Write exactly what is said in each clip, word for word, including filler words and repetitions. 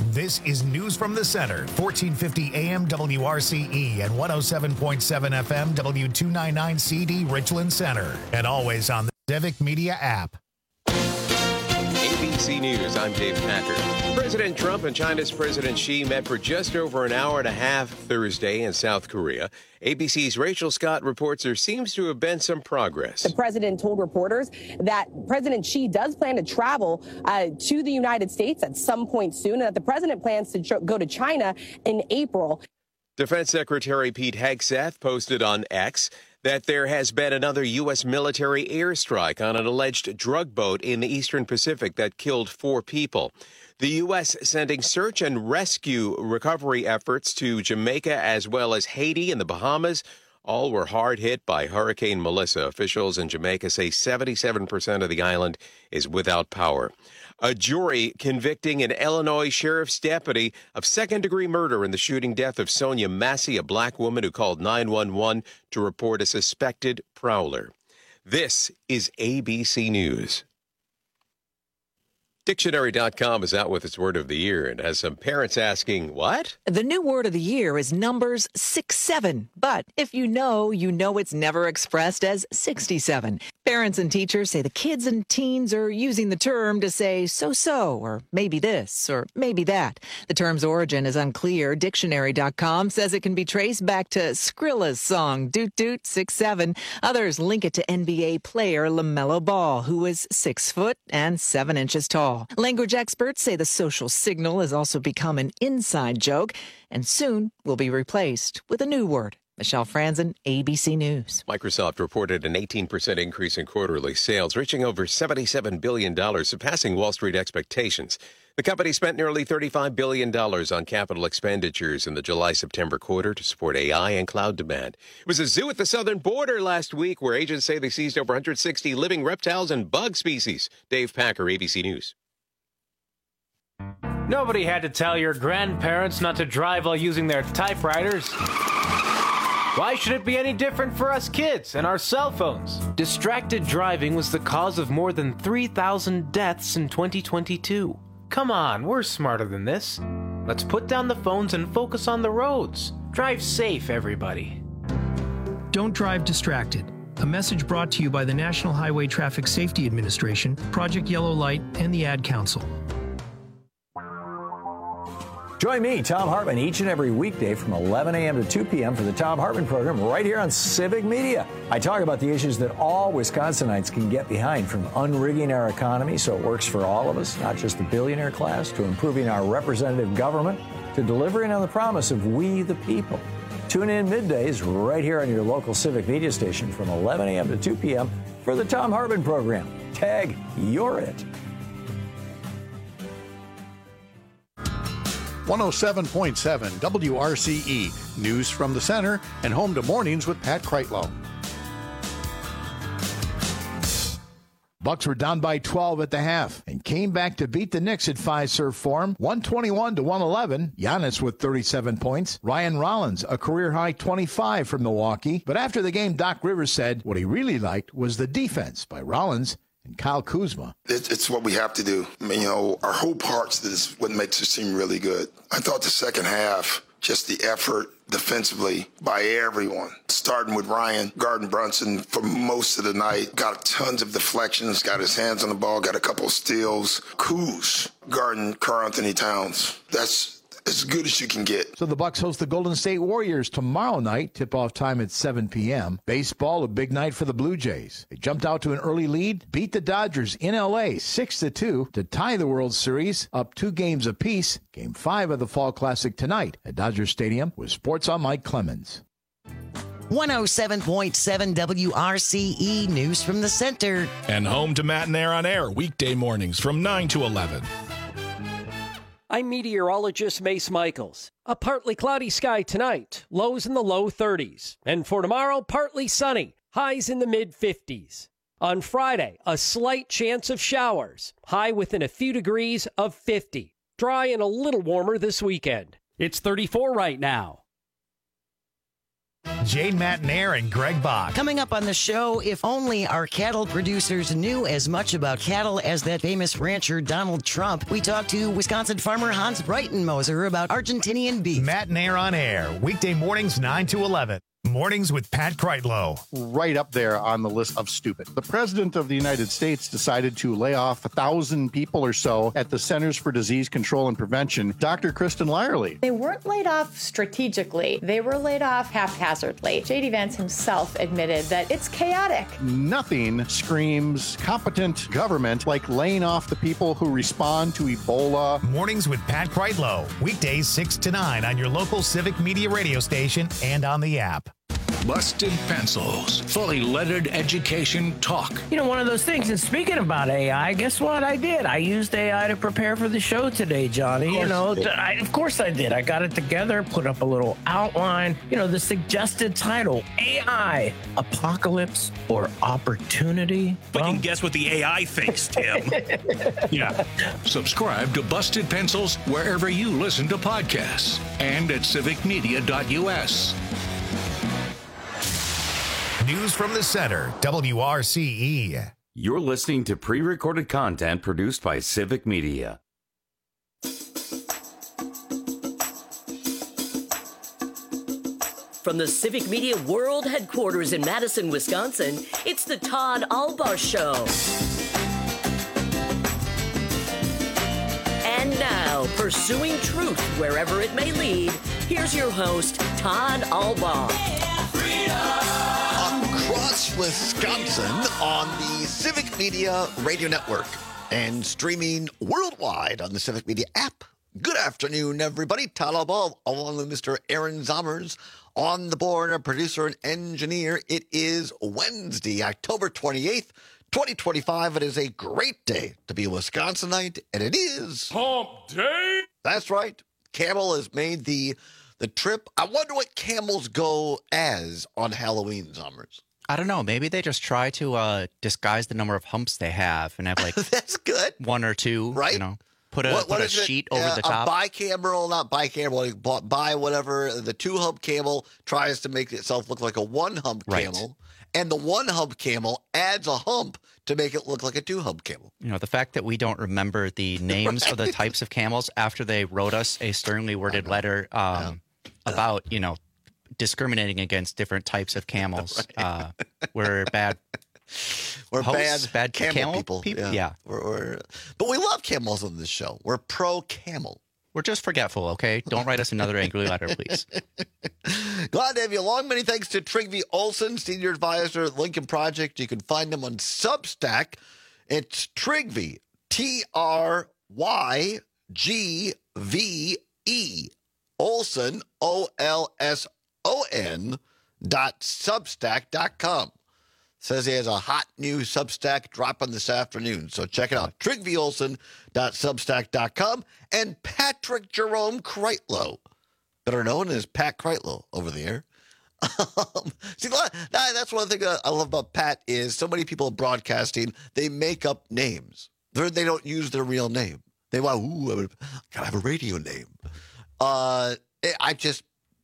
This is News from the Center, fourteen fifty A M W R C E and one oh seven point seven F M W two ninety-nine C D Richland Center. And always on the Civic Media app. A B C News, I'm Dave Packer. President Trump and China's President Xi met for just over an hour and a half Thursday in South Korea. A B C's Rachel Scott reports there seems to have been some progress. The president told reporters that President Xi does plan to travel uh, to the United States at some point soon, and that the president plans to tr- go to China in April. Defense Secretary Pete Hegseth posted on X that there has been another U S military airstrike on an alleged drug boat in the Eastern Pacific that killed four people. The U S sending search and rescue recovery efforts to Jamaica as well as Haiti and the Bahamas. All were hard hit by Hurricane Melissa. Officials in Jamaica say seventy-seven percent of the island is without power. A jury convicting an Illinois sheriff's deputy of second-degree murder in the shooting death of Sonia Massey, a black woman who called nine one one to report a suspected prowler. This is A B C News. Dictionary dot com is out with its word of the year and has some parents asking, what? The new word of the year is numbers six seven. But if you know, you know it's never expressed as sixty-seven. Parents and teachers say the kids and teens are using the term to say so-so, or maybe this, or maybe that. The term's origin is unclear. Dictionary dot com says it can be traced back to Skrilla's song, Doot Doot six seven. Others link it to N B A player LaMelo Ball, who is six foot and seven inches tall. Language experts say the social signal has also become an inside joke and soon will be replaced with a new word. Michelle Franzen, A B C News. Microsoft reported an eighteen percent increase in quarterly sales, reaching over seventy-seven billion dollars, surpassing Wall Street expectations. The company spent nearly thirty-five billion dollars on capital expenditures in the July-September quarter to support A I and cloud demand. It was a zoo at the southern border last week where agents say they seized over one hundred sixty living reptiles and bug species. Dave Packer, A B C News. Nobody had to tell your grandparents not to drive while using their typewriters. Why should it be any different for us kids and our cell phones? Distracted driving was the cause of more than three thousand deaths in twenty twenty-two. Come on, we're smarter than this. Let's put down the phones and focus on the roads. Drive safe, everybody. Don't drive distracted. A message brought to you by the National Highway Traffic Safety Administration, Project Yellow Light, and the Ad Council. Join me, Tom Hartman, each and every weekday from eleven a.m. to two p.m. for the Tom Hartman program right here on Civic Media. I talk about the issues that all Wisconsinites can get behind, from unrigging our economy so it works for all of us, not just the billionaire class, to improving our representative government, to delivering on the promise of we the people. Tune in middays right here on your local Civic Media station from eleven a.m. to two p.m. for the Tom Hartman program. Tag, you're it. one oh seven point seven W R C E, News from the Center, and home to Mornings with Pat Kreitlow. Bucks were down by twelve at the half and came back to beat the Knicks at Fiserv Forum, one twenty-one to one eleven. Giannis with thirty-seven points. Ryan Rollins, a career-high twenty-five from Milwaukee. But after the game, Doc Rivers said what he really liked was the defense by Rollins and Kyle Kuzma. It's what we have to do. I mean, you know, our whole parts is what makes us seem really good. I thought the second half, just the effort defensively by everyone, starting with Ryan Garden Brunson for most of the night, got tons of deflections, got his hands on the ball, got a couple of steals. Kuz, Garden, Karl Anthony Towns. That's as good as you can get. So the Bucks host the Golden State Warriors tomorrow night. Tip-off time at seven p.m. Baseball, a big night for the Blue Jays. They jumped out to an early lead, beat the Dodgers in L A six to two to tie the World Series, up two games apiece. Game five of the Fall Classic tonight at Dodger Stadium with Sports on Mike Clemens. one oh seven point seven W R C E, News from the Center. And home to Matt and Air on Air, weekday mornings from nine to eleven. I'm meteorologist Mace Michaels. A partly cloudy sky tonight, lows in the low thirties. And for tomorrow, partly sunny, highs in the mid-fifties. On Friday, a slight chance of showers, high within a few degrees of fifty. Dry and a little warmer this weekend. It's thirty-four right now. Jane Matnair and Greg Bach. Coming up on the show, if only our cattle producers knew as much about cattle as that famous rancher Donald Trump. We talked to Wisconsin farmer Hans Breitenmoser about Argentinian beef. Matnair on air, weekday mornings nine to eleven. Mornings with Pat Kreitlow. Right up there on the list of stupid. The president of the United States decided to lay off a thousand people or so at the Centers for Disease Control and Prevention. Doctor Kristen Lyerly. They weren't laid off strategically. They were laid off haphazardly. J D Vance himself admitted that it's chaotic. Nothing screams competent government like laying off the people who respond to Ebola. Mornings with Pat Kreitlow. Weekdays six to nine on your local Civic Media radio station and on the app. Busted Pencils, fully lettered education talk. You know, one of those things, and speaking about A I, guess what I did? I used A I to prepare for the show today, Johnny. You know, you I, of course I did. I got it together, put up a little outline, you know, the suggested title, A I, Apocalypse or Opportunity. We well, can guess what the A I thinks, Tim. Yeah. Subscribe to Busted Pencils wherever you listen to podcasts and at civic media dot U S. News from the center, W R C E. You're listening to pre-recorded content produced by Civic Media. From the Civic Media World Headquarters in Madison, Wisconsin, it's the Todd Albar Show. And now, pursuing truth wherever it may lead, here's your host, Todd Albar. Across Wisconsin on the Civic Media Radio Network and streaming worldwide on the Civic Media app. Good afternoon, everybody. Todd Albar, along with Mister Aaron Zommers on the board, our producer and engineer. It is Wednesday, October twenty-eighth, twenty twenty-five. It is a great day to be a Wisconsinite, and it is Hump Day. That's right. Camel has made the the trip. I wonder what camels go as on Halloween, Zommers. I don't know. Maybe they just try to uh, disguise the number of humps they have and have like that's good. One or two, right? You know, put a what, put what a sheet it? over uh, the top. A bicamel, not bicamel, bi whatever. The two hump camel tries to make itself look like a one hump right. camel, and the one hump camel adds a hump to make it look like a two hump camel. You know, the fact that we don't remember the names right. of the types of camels after they wrote us a sternly worded letter um, yeah. about you know. discriminating against different types of camels. Right. Uh, we're bad. We're hosts, bad, bad camel, camel people. people? Yeah. yeah. We're, we're, but we love camels on this show. We're pro camel. We're just forgetful, okay? Don't write us another angry letter, please. Glad to have you along. Many thanks to Trygve Olsen, Senior Advisor at Lincoln Project. You can find him on Substack. It's Trygve, T R Y G V E. Olsen, O L S O N dot substack dot com. Says he has a hot new Substack dropping this afternoon. So check it out. Trygve Olsen dot substack dot com and Patrick Jerome Kreitlow, better known as Pat Kreitlow over the air. Um, see, that's one thing I love about Pat is so many people broadcasting, they make up names. They're, they don't use their real name. They want, ooh, I gotta have a radio name. Uh, I just,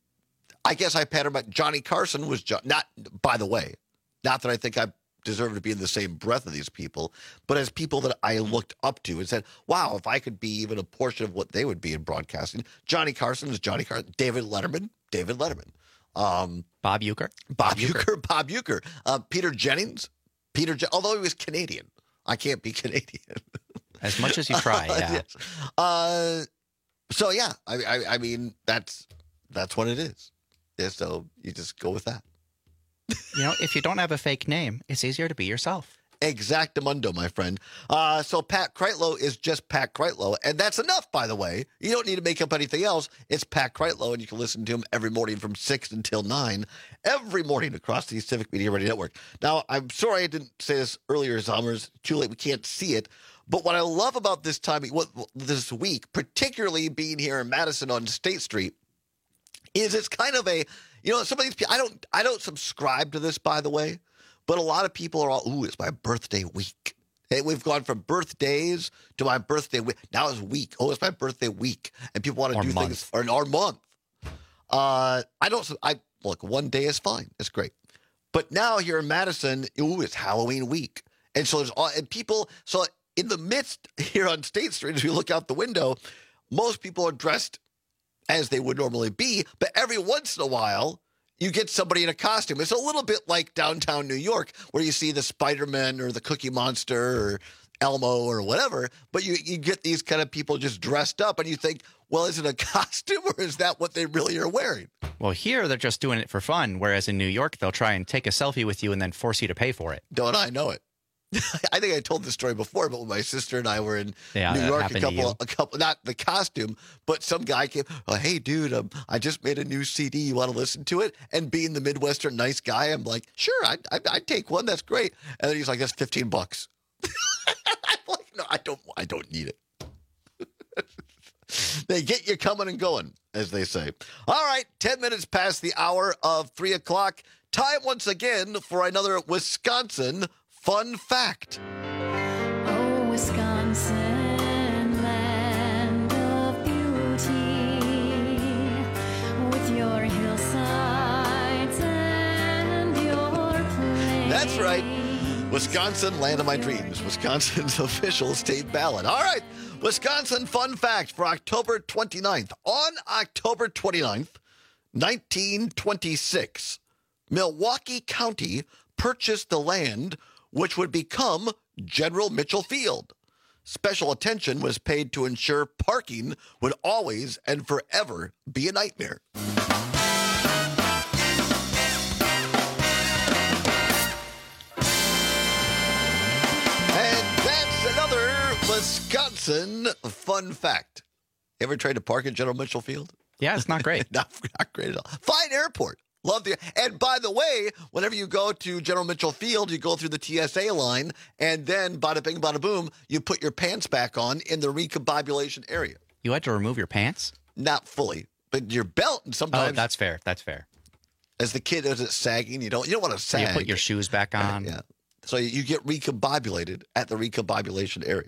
I guess I pat him back. Johnny Carson was jo- not, by the way, not that I think I deserve to be in the same breath of these people, but as people that I looked up to and said, wow, if I could be even a portion of what they would be in broadcasting. Johnny Carson is Johnny Carson. David Letterman, David Letterman. Um, Bob Uecker. Bob, Bob Uecker, Bob Uecker. Uh, Peter Jennings. Peter, Je- although he was Canadian. I can't be Canadian. As much as you try, yeah. yes. Uh, so, yeah, I, I, I mean, that's that's what it is. Yeah, so you just go with that. You know, if you don't have a fake name, it's easier to be yourself. Exactamundo, my friend. Uh, so Pat Kreitlow is just Pat Kreitlow, and that's enough, by the way. You don't need to make up anything else. It's Pat Kreitlow, and you can listen to him every morning from six until nine, every morning across the Civic Media Radio Network. Now, I'm sorry I didn't say this earlier, Zommers. Too late. We can't see it. But what I love about this time, what, this week, particularly being here in Madison on State Street, is it's kind of a, you know, some of these people, I don't, I don't subscribe to this, by the way, but a lot of people are all, ooh, it's my birthday week. Hey, we've gone from birthdays to my birthday week. Now it's week. Oh, it's my birthday week. And people want to or do month. things, or, or month. Uh, I don't, I, look, one day is fine. It's great. But now here in Madison, ooh, it's Halloween week. And so there's all, and people, so in the midst here on State Street, as we look out the window, most people are dressed as they would normally be. But every once in a while, you get somebody in a costume. It's a little bit like downtown New York, where you see the Spider-Man or the Cookie Monster or Elmo or whatever. But you, you get these kind of people just dressed up, and you think, well, is it a costume or is that what they really are wearing? Well, here they're just doing it for fun, whereas in New York, they'll try and take a selfie with you and then force you to pay for it. Don't I know it? I think I told this story before, but when my sister and I were in yeah, New York, a to couple, a couple, not the costume, but some guy came, oh, hey, dude, um, I just made a new C D. You want to listen to it? And being the Midwestern nice guy, I'm like, sure, I'd, I'd, I'd take one. That's great. And then he's like, that's fifteen bucks. I'm like, no, I don't, I don't need it. They get you coming and going, as they say. All right, ten minutes past the hour of three o'clock. Time once again for another Wisconsin fun fact. Oh, Wisconsin, land of beauty, with your hillsides and your plains. That's right. Wisconsin, land of my dreams. Wisconsin's official state ballot. All right. Wisconsin fun fact for October twenty-ninth. On October twenty-ninth, nineteen twenty-six, Milwaukee County purchased the land which would become General Mitchell Field. Special attention was paid to ensure parking would always and forever be a nightmare. And that's another Wisconsin fun fact. You ever tried to park at General Mitchell Field? Yeah, it's not great. not, not great at all. Fine airport. Love the, and by the way, whenever you go to General Mitchell Field, you go through the T S A line, and then bada bing, bada boom, you put your pants back on in the recombobulation area. You had to remove your pants? Not fully, but your belt, and sometimes. Oh, that's fair. That's fair. As the kid, as it's sagging, you don't, you don't want to sag. You put your shoes back on. Yeah. So you get recombobulated at the recombobulation area.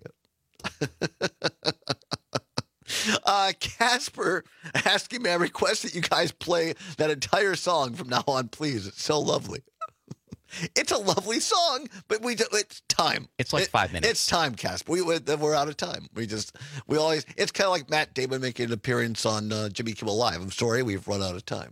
Uh, Casper asking me, I request that you guys play that entire song from now on, please. It's so lovely. It's a lovely song, but we it's time. It's like it, five minutes. It's time, Casper. We, we're out of time. We just, we always, it's kind of like Matt Damon making an appearance on uh, Jimmy Kimmel Live. I'm sorry, we've run out of time.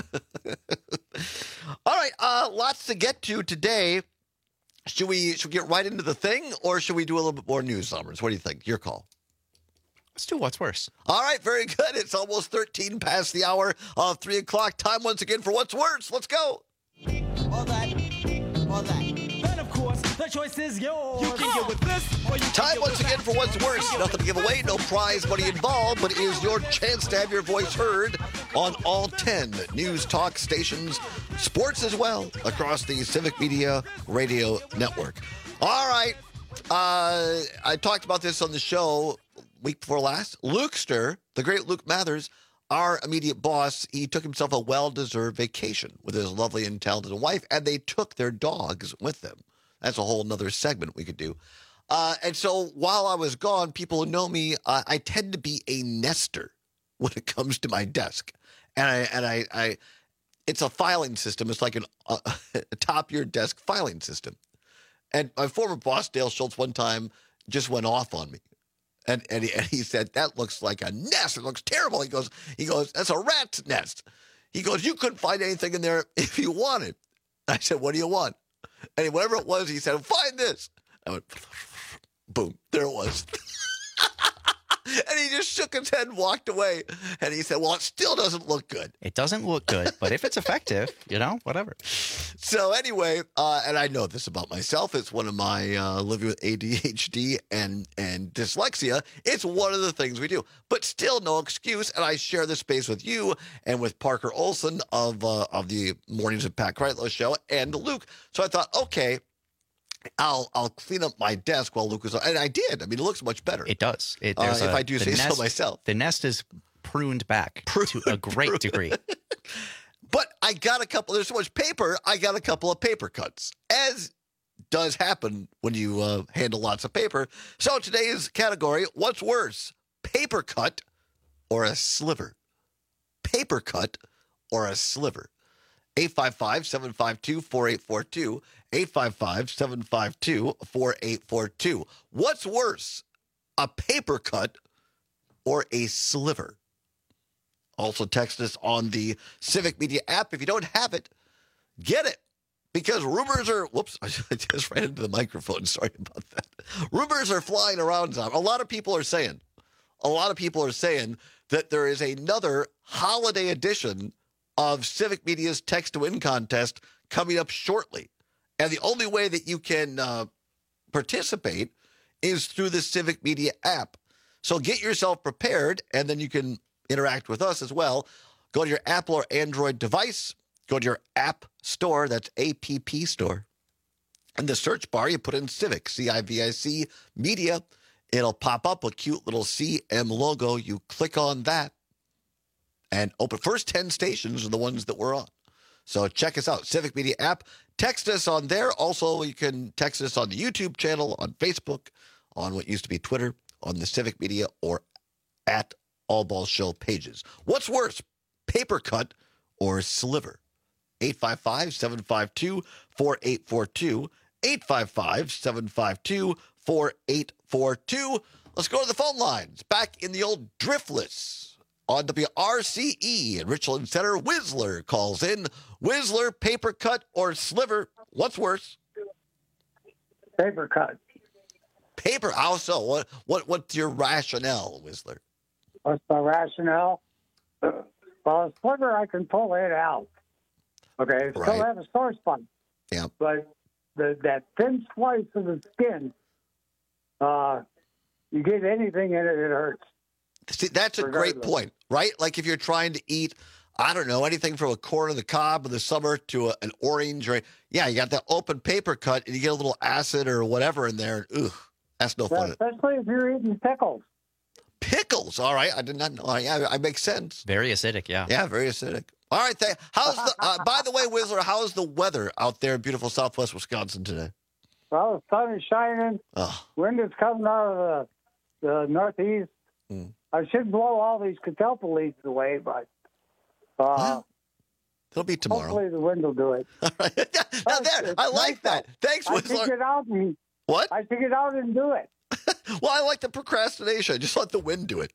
All right, uh, lots to get to today. Should we, should we get right into the thing, or should we do a little bit more news, Summers? What do you think? Your call. Let's do what's worse. All right, very good. It's almost thirteen past the hour of three o'clock. Time once again for what's worse. Let's go. All that, all that. Then, of course, the choice is yours. You can get with this, or you Time once again for what's worse. Nothing to give away, no prize money involved, but it is your chance to have your voice heard on all ten news talk stations, sports as well, across the Civic Media Radio Network. All right. Uh, I talked about this on the show week before last. Lukester, the great Luke Mathers, our immediate boss, he took himself a well-deserved vacation with his lovely and talented wife, and they took their dogs with them. That's a whole nother segment we could do. Uh, and so while I was gone, people who know me, uh, I tend to be a nester when it comes to my desk. And I, and I, I it's a filing system. It's like an, uh, a top-of-your-desk filing system. And my former boss, Dale Schultz, one time just went off on me. And and he, and he said, that looks like a nest. It looks terrible. He goes, he goes, that's a rat's nest. He goes, you couldn't find anything in there if you wanted. I said, what do you want? And whatever it was, he said, find this. I went, boom, there it was. And he just shook his head and walked away. And he said, well, it still doesn't look good. It doesn't look good, but if it's effective, you know, whatever. So anyway, uh, and I know this about myself. It's one of my uh, living with A D H D and, and dyslexia. It's one of the things we do, but still no excuse. And I share this space with you and with Parker Olson of, uh, of the Mornings of Pat Kreitlow show and Luke. So I thought, okay, I'll I'll clean up my desk while Luke was on. And I did. I mean, it looks much better. It does. It, uh, a, if I do say nest, so myself. The nest is pruned back pruned, to a great pruned. degree. But I got a couple, there's so much paper, I got a couple of paper cuts, as does happen when you uh, handle lots of paper. So today's category, what's worse, paper cut or a sliver? Paper cut or a sliver? eight five five, seven five two, four eight four two. eight five five, seven five two, four eight four two. What's worse, a paper cut or a sliver? Also text us on the Civic Media app. If you don't have it, get it. Because rumors are, whoops, I just ran into the microphone. Sorry about that. Rumors are flying around. A lot of people are saying, a lot of people are saying that there is another holiday edition of Civic Media's Text to Win contest coming up shortly. And the only way that you can uh, participate is through the Civic Media app. So get yourself prepared, and then you can interact with us as well. Go to your Apple or Android device. Go to your app store. That's A P P store. In the search bar, you put in Civic, C I V I C, Media. It'll pop up a cute little C M logo. You click on that and open. First ten stations are the ones that we're on. So check us out, Civic Media app. Text us on there. Also, you can text us on the YouTube channel, on Facebook, on what used to be Twitter, on the Civic Media, or at All Ball Show pages. What's worse, paper cut or sliver? eight five five, seven five two, four eight four two. eight five five, seven five two, four eight four two. Let's go to the phone lines. Back in the old driftless on W R C E in Richland Center, Whistler calls in. Whistler, paper cut or sliver? What's worse? Paper cut. Paper? How so? What, what, what's your rationale, Whistler? What's my rationale? Well, a sliver, I can pull it out. Okay, it Right. still have a sore spot. Yeah. But the, that thin slice of the skin, uh, you get anything in it, it hurts. See, that's a great Regardless. point, right? Like if you're trying to eat, I don't know, anything from a corn on the cob in the summer to a, an orange, or yeah, you got that open paper cut and you get a little acid or whatever in there. Ugh, that's no Yeah, fun. especially if you're eating pickles. Pickles, all right. I did not know. Oh, yeah, it makes sense. Very acidic, yeah. Yeah, very acidic. All right. Th- how's the? Uh, by the way, Whistler, how's the weather out there in beautiful Southwest Wisconsin today? Well, the sun is shining. Oh. Wind is coming out of the, the northeast. Mm. I should blow all these catalpa leaves away, but uh, It'll be tomorrow. hopefully the wind will do it. Now there, I like that. Thanks, I Whistler. should get out and What? I should get out and do it. Well, I like the procrastination. Just let the wind do it.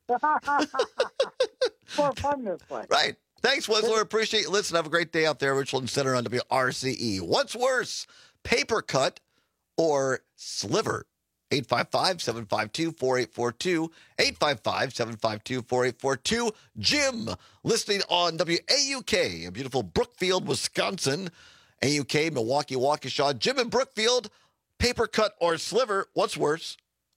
More fun this way. Right. Thanks, Whistler. Appreciate you. Listen, have a great day out there, Richland Center on W R C E. What's worse, paper cut or sliver? eight five five, seven five two, four eight four two. eight five five, seven five two, four eight four two. Jim, listening on W A U K in beautiful Brookfield, Wisconsin. A U K, Milwaukee, Waukesha. Jim in Brookfield, paper cut or sliver? What's worse?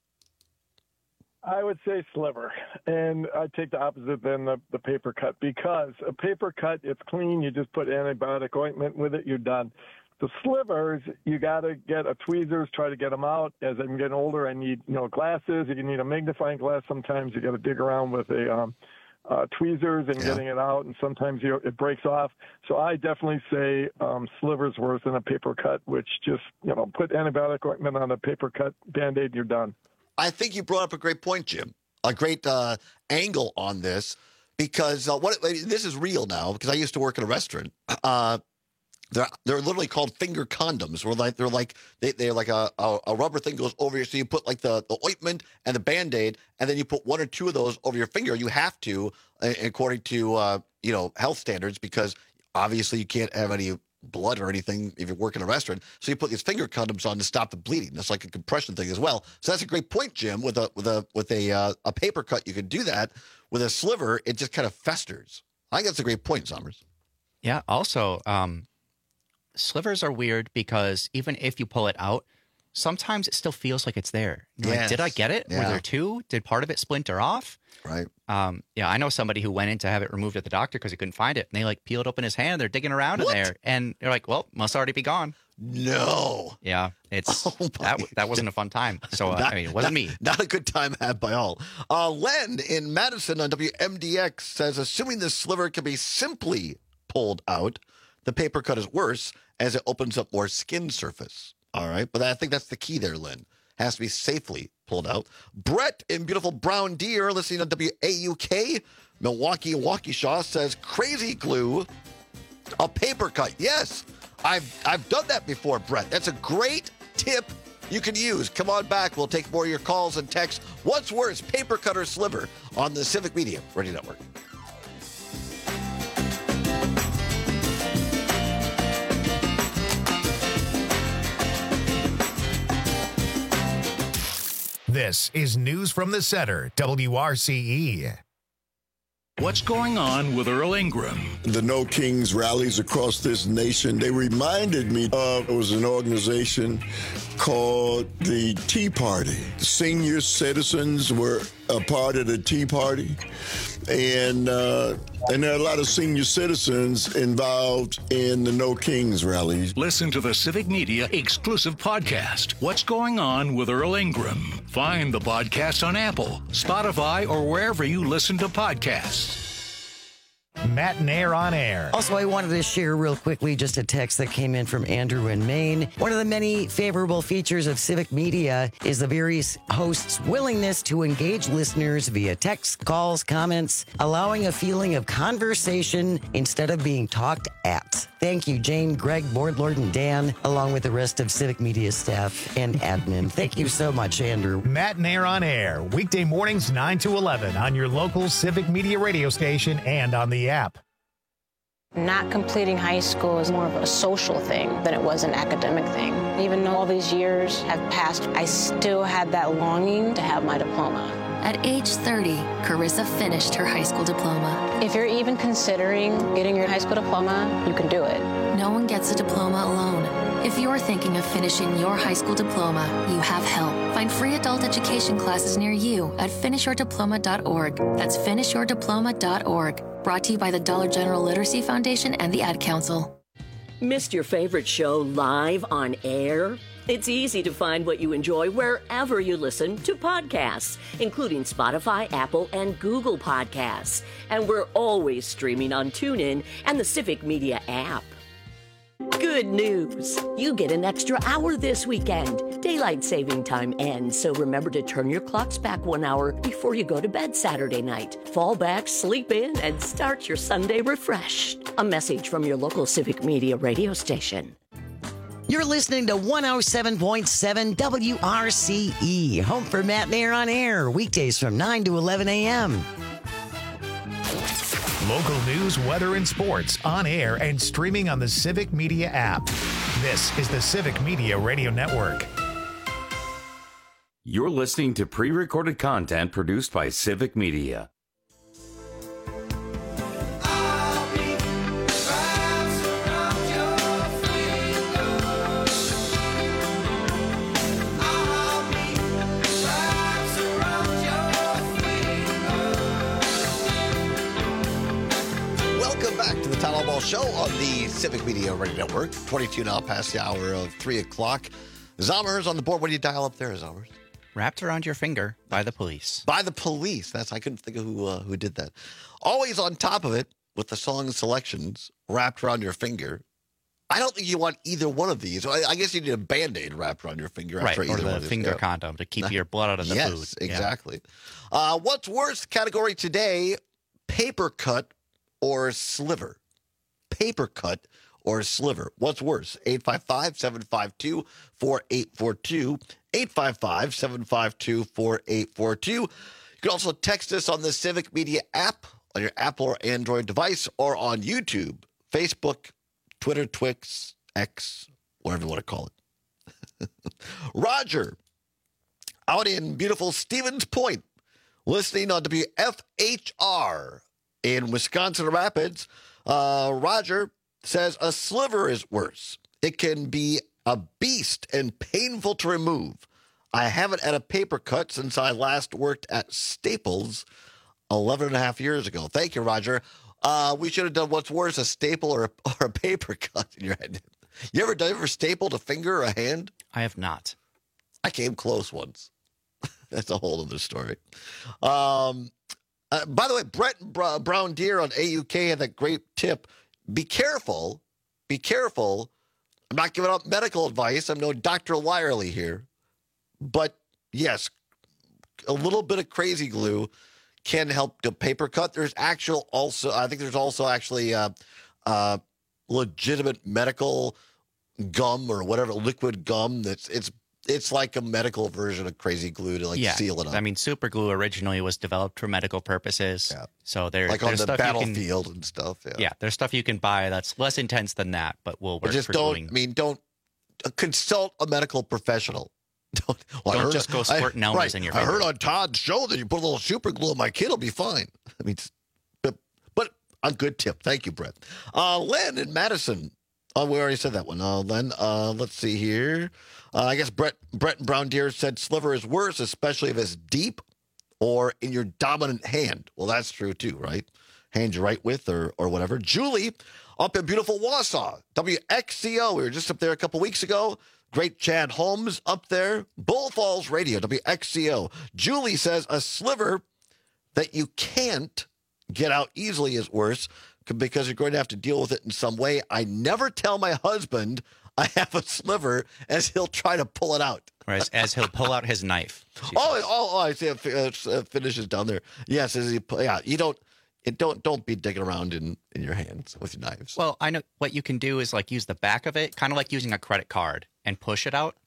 I would say sliver, and I take the opposite than the, the paper cut, because a paper cut, it's clean. You just put antibiotic ointment with it, you're done. The slivers, you got to get a tweezers, try to get them out. As I'm getting older, I need you know glasses. You need a magnifying glass. Sometimes you got to dig around with a um, uh, tweezers and Yeah. getting it out, and sometimes you, it breaks off. So I definitely say um, slivers worse than a paper cut, which just you know put antibiotic ointment on a paper cut Band-Aid, and you're done. I think you brought up a great point, Jim. A great uh, angle on this, because uh, what this is real now. Because I used to work in a restaurant. Uh, they're they're literally called finger condoms. Where like they're like they they're like a, a a rubber thing goes over you. So you put like the, the ointment and the Band-Aid, and then you put one or two of those over your finger. You have to, uh, according to uh, you know health standards, because obviously you can't have any blood or anything if you work in a restaurant. So you put these finger condoms on to stop the bleeding. That's like a compression thing as well. So that's a great point, Jim. With a with a with a uh, a paper cut, you could do that. With a sliver, it just kind of festers. I think that's a great point, Summers. Yeah. Also, um, slivers are weird because even if you pull it out, sometimes it still feels like it's there. You're like, Yes. did I get it? Were Yeah. there two? Did part of it splinter off? Right. Um, yeah, I know somebody who went in to have it removed at the doctor because he couldn't find it. And they like peeled open his hand. They're digging around What? in there. And they're like, well, must already be gone. No. Yeah, it's Oh, my that that wasn't a fun time. So uh, Not- I mean, it wasn't not- me. Not a good time had by all. Uh, Len in Madison on W M D X says, assuming the sliver can be simply pulled out, the paper cut is worse as it opens up more skin surface. All right. But I think that's the key there, Len. Has to be safely pulled out. Brett in beautiful Brown Deer, listening on W A U K, Milwaukee, Waukesha, says crazy glue A paper cut. Yes, I've I've done that before, Brett. That's a great tip you can use. Come on back. We'll take more of your calls and texts. What's worse, paper cut or sliver on the Civic Media Radio Network. This is News from the Center, W R C E. What's going on with Earl Ingram? The No Kings rallies across this nation, they reminded me of, it was an organization called the Tea Party. Senior citizens were a part of the Tea Party, and uh, and there are a lot of senior citizens involved in the No Kings rallies. Listen to the Civic Media exclusive podcast, What's Going On with Earl Ingram. Find the podcast on Apple, Spotify, or wherever you listen to podcasts. Matt and Air on Air. Also, I wanted to share real quickly just a text that came in from Andrew in Maine. One of the many favorable features of Civic Media is the various hosts' willingness to engage listeners via text, calls, comments, allowing a feeling of conversation instead of being talked at. Thank you, Jane, Greg, Board Lord, and Dan, along with the rest of Civic Media staff and admin. Thank you so much, Andrew. Matt and Air on Air, weekday mornings nine to eleven on your local Civic Media radio station and on the app. Not completing high school is more of a social thing than it was an academic thing. Even though all these years have passed, I still had that longing to have my diploma. At age thirty, Carissa finished her high school diploma. If you're even considering getting your high school diploma, you can do it. No one gets a diploma alone. If you're thinking of finishing your high school diploma, you have help. Find free adult education classes near you at finish your diploma dot org. That's finish your diploma dot org. Brought to you by the Dollar General Literacy Foundation and the Ad Council. Missed your favorite show live on air? It's easy to find what you enjoy wherever you listen to podcasts, including Spotify, Apple, and Google Podcasts. And we're always streaming on TuneIn and the Civic Media app. Good news! You get an extra hour this weekend. Daylight saving time ends, so remember to turn your clocks back one hour before you go to bed Saturday night. Fall back, sleep in, and start your Sunday refreshed. A message from your local Civic Media radio station. You're listening to one oh seven point seven W R C E, home for Matt and Air on Air, weekdays from nine to eleven a.m. Local news, weather, and sports on air and streaming on the Civic Media app. This is the Civic Media Radio Network. You're listening to pre-recorded content produced by Civic Media. Show on the Civic Media Radio Network. twenty-two now past the hour of three o'clock. Zommers on the board. What do you dial up there, Zommers? Wrapped Around Your Finger by the Police. By the Police. That's I couldn't think of who uh, who did that. Always on top of it with the song selections, Wrapped Around Your Finger. I don't think you want either one of these. I, I guess you need a Band-Aid wrapped around your finger. Right, after or either the one of these. finger Yeah. condom to keep your blood out of the yes, food. Yes, Yeah. exactly. Uh, what's worse category today, paper cut or sliver? Paper cut or sliver. What's worse? eight five five, seven five two, four eight four two. eight five five, seven five two, four eight four two. You can also text us on the Civic Media app on your Apple or Android device or on YouTube, Facebook, Twitter, Twix, X, whatever you want to call it. Roger, out in beautiful Stevens Point, listening on W F H R in Wisconsin Rapids. Uh, Roger says a sliver is worse. It can be a beast and painful to remove. I haven't had a paper cut since I last worked at Staples eleven and a half years ago. Thank you, Roger. Uh, we should have done what's worse, a staple or a, or a paper cut in your head. You ever done ever stapled a finger or a hand? I have not. I came close once. That's a whole other story. Um, uh, by the way, Brett Br- Brown Deer on A U K had that great tip. Be careful. Be careful. I'm not giving out medical advice. I'm no Doctor Lyerly here. But yes, a little bit of crazy glue can help the paper cut. There's actual also, I think there's also actually uh, uh, legitimate medical gum or whatever, liquid gum that's it's it's like a medical version of crazy glue to like yeah. seal it up. I mean, super glue originally was developed for medical purposes. Yeah. So there, like on there's the stuff battlefield you can, and stuff. Yeah. yeah, there's stuff you can buy that's less intense than that, but will work But just for don't. gluing. I mean, don't uh, consult a medical professional. Don't, well, I Don't heard- just go squirting I, elmers right, in your I finger. heard on Todd's show that you put a little super glue on my kid, will be fine. I mean, it's- but but a good tip. Thank you, Brett. Uh, Len in Madison. Oh, we already said that one. Uh, Len, uh, let's see here. Uh, I guess Brett Brett and Brown Deer said sliver is worse, especially if it's deep or in your dominant hand. Well, that's true too, right? Hand you right with or or whatever. Julie up in beautiful Wausau, W X C O. We were just up there a couple weeks ago. Great Chad Holmes up there. Bull Falls Radio, W X C O. Julie says a sliver that you can't get out easily is worse because you're going to have to deal with it in some way. I never tell my husband I have a sliver as he'll try to pull it out. Or as, as he'll pull out his knife. Oh, oh, oh, I see it uh, finishes down there. Yes, as he, yeah, you don't, it don't, don't be digging around in, in your hands with your knives. Well, I know what you can do is like use the back of it, kind of like using a credit card and push it out.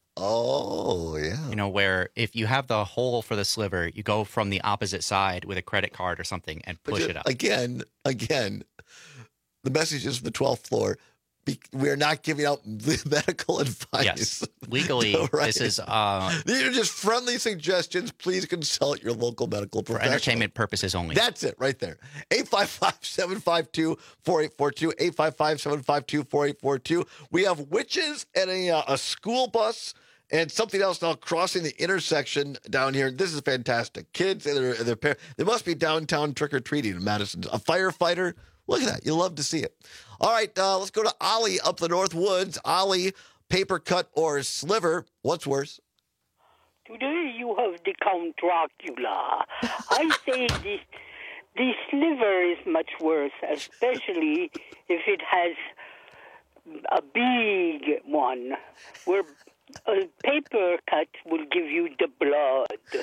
Oh, yeah. You know, where if you have the hole for the sliver, you go from the opposite side with a credit card or something and push But it out. Again, again, the message is from the twelfth floor. Be, we're not giving out medical advice. Yes, legally, Right. this is uh, These are just friendly suggestions. Please consult your local medical for professional. entertainment purposes only. That's it right there. eight five five, seven five two, four eight four two, eight five five, seven five two, four eight four two. We have witches and a, uh, a school bus and something else now crossing the intersection down here. This is fantastic. Kids and their, their parents, they must be downtown trick-or-treating in Madison. A firefighter. Look at that. You'll love to see it. All right, uh, let's go to Ollie up the North Woods. Ollie, paper cut or sliver. What's worse? Today you have the Count Dracula. I say this, the sliver is much worse, especially if it has a big one, where a paper cut will give you the blood.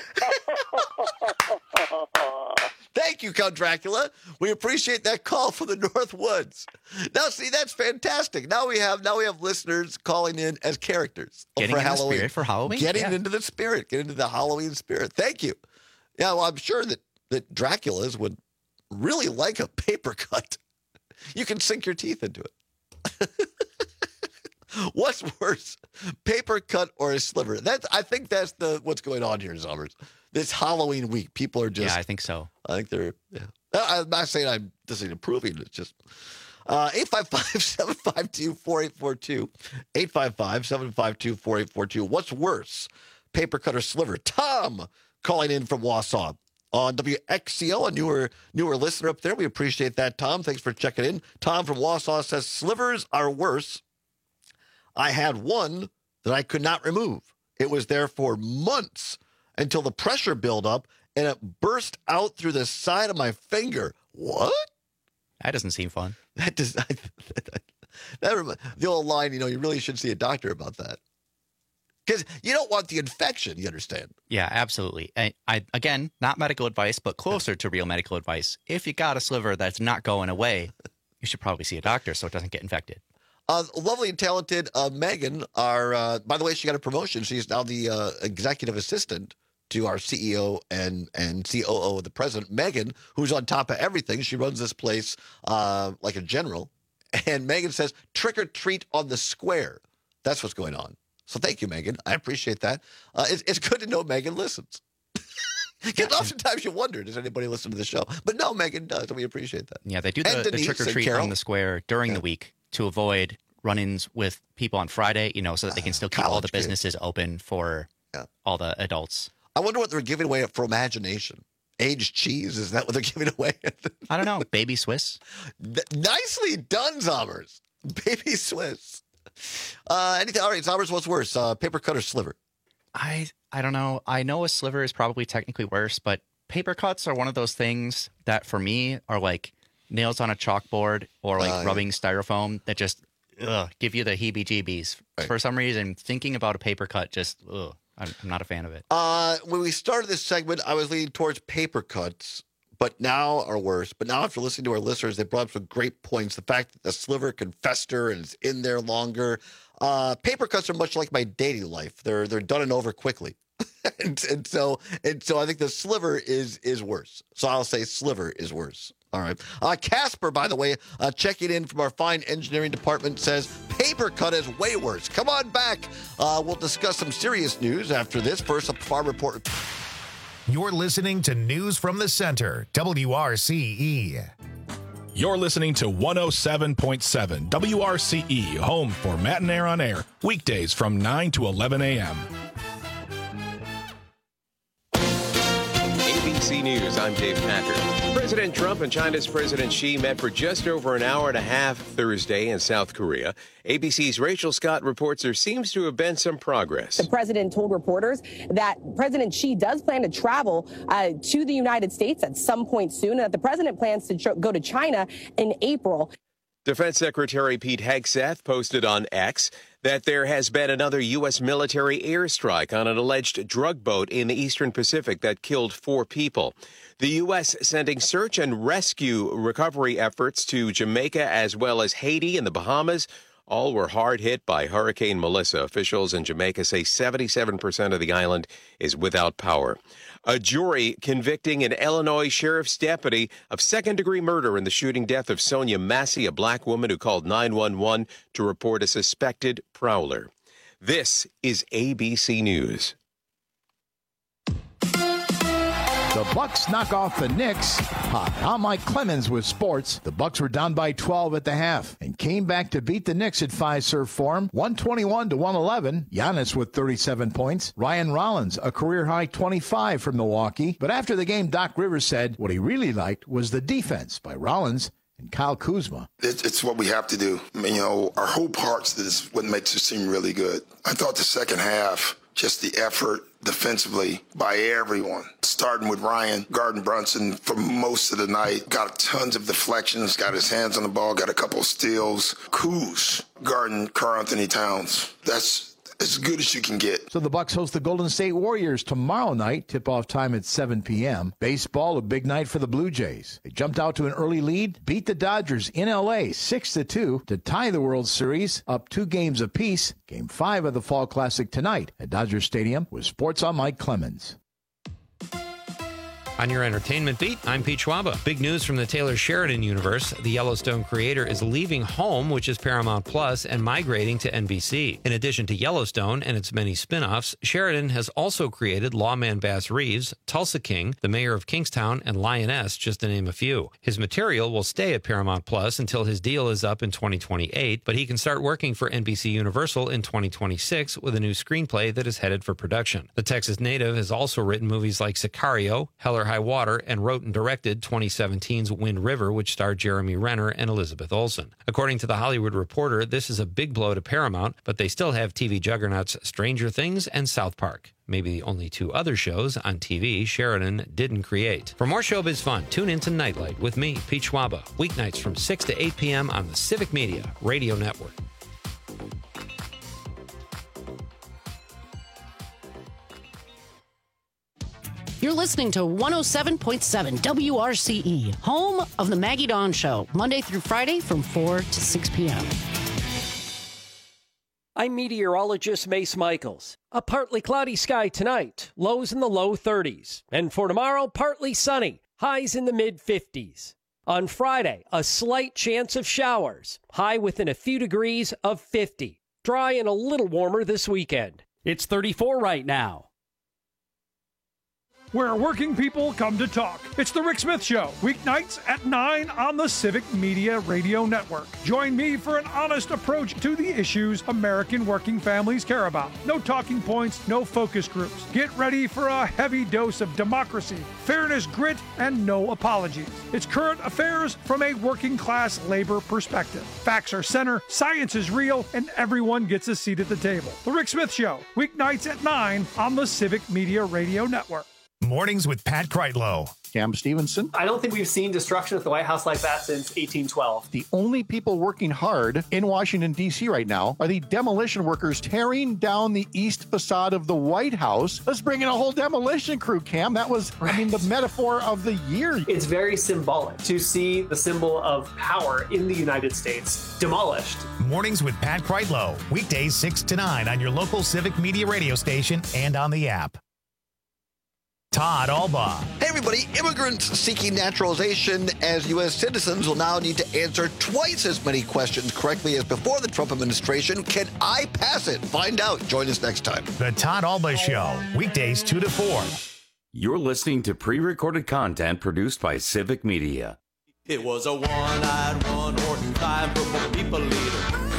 Thank you, Count Dracula. We appreciate that call from the North Woods. Now, see, that's fantastic. Now we have now we have listeners calling in as characters Getting for in the Halloween. spirit for Halloween? Getting Yeah. into the spirit, getting into the Halloween spirit. Thank you. Yeah, well, I'm sure that that Draculas would really like a paper cut. You can sink your teeth into it. What's worse, paper cut or a sliver? That's I think that's the what's going on here, Summers. This Halloween week, people are just. Yeah, I think so. I think they're. Yeah, I- I'm not saying I'm disapproving. It's just uh, eight five five, seven five two, four eight four two. eight five five, seven five two, four eight four two. What's worse, paper cut or sliver? Tom calling in from Wausau on W X C O, a newer newer listener up there. We appreciate that, Tom. Thanks for checking in. Tom from Wausau says slivers are worse. I had one that I could not remove. It was there for months until the pressure built up and it burst out through the side of my finger. What? That doesn't seem fun. That does. That, that, that remi- the old line, you know, you really should see a doctor about that because you don't want the infection. You understand? Yeah, absolutely. I, I again, not medical advice, but closer to real medical advice. If you got a sliver that's not going away, you should probably see a doctor so it doesn't get infected. Uh, lovely and talented uh, Megan, our, uh, by the way, she got a promotion. She's now the uh, executive assistant to our C E O and, and C O O of the president, Megan, who's on top of everything. She runs this place uh, like a general. And Megan says, trick or treat on the square. That's what's going on. So thank you, Megan. I appreciate that. Uh, it's, it's good to know Megan listens. Because oftentimes you wonder, does anybody listen to the show? But no, Megan does, and we appreciate that. Yeah, they do And the, the Denise trick or and treat Carol. on the square during Yeah. the week to avoid run-ins with people on Friday, you know, so that they can still keep all college the kids. businesses open for Yeah. all the adults. I wonder what they're giving away for imagination. Aged cheese, is that what they're giving away? I don't know. Baby Swiss? Th- Nicely done, Zommers. Baby Swiss. Uh, anything? All right, Zommers, what's worse, uh, paper cut or sliver? I I don't know. I know a sliver is probably technically worse, but paper cuts are one of those things that for me are like nails on a chalkboard or like Uh, yeah. rubbing styrofoam that just ugh, give you the heebie-jeebies. Right. For some reason, thinking about a paper cut just ugh, I'm, I'm not a fan of it. Uh, when we started this segment, I was leaning towards paper cuts, but now are worse. But now, after listening to our listeners, they brought up some great points. The fact that the sliver can fester and is in there longer. Uh, paper cuts are much like my dating life. They're they're done and over quickly. and, and so and so I think the sliver is is worse. So I'll say sliver is worse. All right. Uh, Casper, by the way, uh, checking in from our fine engineering department, says paper cut is way worse. Come on back. Uh, we'll discuss some serious news after this. First, a farm report. You're listening to News from the Center, W R C E. You're listening to one oh seven point seven W R C E, home for Matt and Air on Air, weekdays from nine to eleven a.m. A B C News, I'm Dave Packer. President Trump and China's President Xi met for just over an hour and a half Thursday in South Korea. A B C's Rachel Scott reports there seems to have been some progress. The president told reporters that President Xi does plan to travel uh, to the United States at some point soon, and that the president plans to tr- go to China in April. Defense Secretary Pete Hegseth posted on X that there has been another U S military airstrike on an alleged drug boat in the Eastern Pacific that killed four people. The U S sending search and rescue recovery efforts to Jamaica as well as Haiti and the Bahamas. All were hard hit by Hurricane Melissa. Officials in Jamaica say seventy-seven percent of the island is without power. A jury convicting an Illinois sheriff's deputy of second-degree murder in the shooting death of Sonia Massey, a black woman who called nine one one to report a suspected prowler. This is A B C News. The Bucks knock off the Knicks. Hot. I'm Mike Clemens with sports. The Bucks were down by twelve at the half and came back to beat the Knicks at Fiserv Forum, one twenty-one to one eleven. Giannis with thirty-seven points. Ryan Rollins, a career-high twenty-five from Milwaukee. But after the game, Doc Rivers said what he really liked was the defense by Rollins and Kyle Kuzma. It's what we have to do. I mean, you know, our whole parts is what makes us seem really good. I thought the second half, just the effort defensively by everyone, starting with Ryan guarding Brunson for most of the night. Got tons of deflections, got his hands on the ball, got a couple of steals. Kuz guarding Karl Anthony Towns. That's as good as you can get. So the Bucks host the Golden State Warriors tomorrow night. Tip-off time at seven p.m. Baseball, a big night for the Blue Jays. They jumped out to an early lead, beat the Dodgers in L A six to two to tie the World Series, up two games apiece. Game five of the Fall Classic tonight at Dodger Stadium with Sports on Mike Clemens. On your entertainment beat, I'm Pete Schwaba. Big news from the Taylor Sheridan universe. The Yellowstone creator is leaving Home, which is Paramount Plus, and migrating to N B C. In addition to Yellowstone and its many spin-offs, Sheridan has also created Lawman Bass Reeves, Tulsa King, The Mayor of Kingstown, and Lioness, just to name a few. His material will stay at Paramount Plus until his deal is up in twenty twenty-eight, but he can start working for N B C Universal in twenty twenty-six with a new screenplay that is headed for production. The Texas native has also written movies like Sicario, Hell or High Water, and wrote and directed twenty seventeen's Wind River, which starred Jeremy Renner and Elizabeth Olsen. According to The Hollywood Reporter, this is a big blow to Paramount, but they still have T V juggernauts Stranger Things and South Park. Maybe the only two other shows on T V Sheridan didn't create. For more showbiz fun, tune in to Nightlight with me, Pete Schwaba, weeknights from six to eight p.m. on the Civic Media Radio Network. You're listening to one oh seven point seven W R C E, home of the Maggie Dawn Show, Monday through Friday from four to six p.m. I'm meteorologist Mace Michaels. A partly cloudy sky tonight, lows in the low thirties. And for tomorrow, partly sunny, highs in the mid fifties. On Friday, a slight chance of showers, high within a few degrees of fifty. Dry and a little warmer this weekend. It's thirty-four right now. Where working people come to talk. It's the Rick Smith Show, weeknights at nine on the Civic Media Radio Network. Join me for an honest approach to the issues American working families care about. No talking points, no focus groups. Get ready for a heavy dose of democracy, fairness, grit, and no apologies. It's current affairs from a working class labor perspective. Facts are center, science is real, and everyone gets a seat at the table. The Rick Smith Show, weeknights at nine on the Civic Media Radio Network. Mornings with Pat Kreitlow. Cam Stevenson. I don't think we've seen destruction at the White House like that since eighteen twelve. The only people working hard in Washington, D C right now are the demolition workers tearing down the east facade of the White House. Let's bring in a whole demolition crew, Cam. That was, right. I mean, the metaphor of the year. It's very symbolic to see the symbol of power in the United States demolished. Mornings with Pat Kreitlow. Weekdays six to nine on your local Civic Media radio station and on the app. Todd Albaugh. Hey, everybody. Immigrants seeking naturalization as U S citizens will now need to answer twice as many questions correctly as before the Trump administration. Can I pass it? Find out. Join us next time. The Todd Albaugh Show. Weekdays two to four. You're listening to pre-recorded content produced by Civic Media. It was a one-eyed, one-horse, five purple people leader.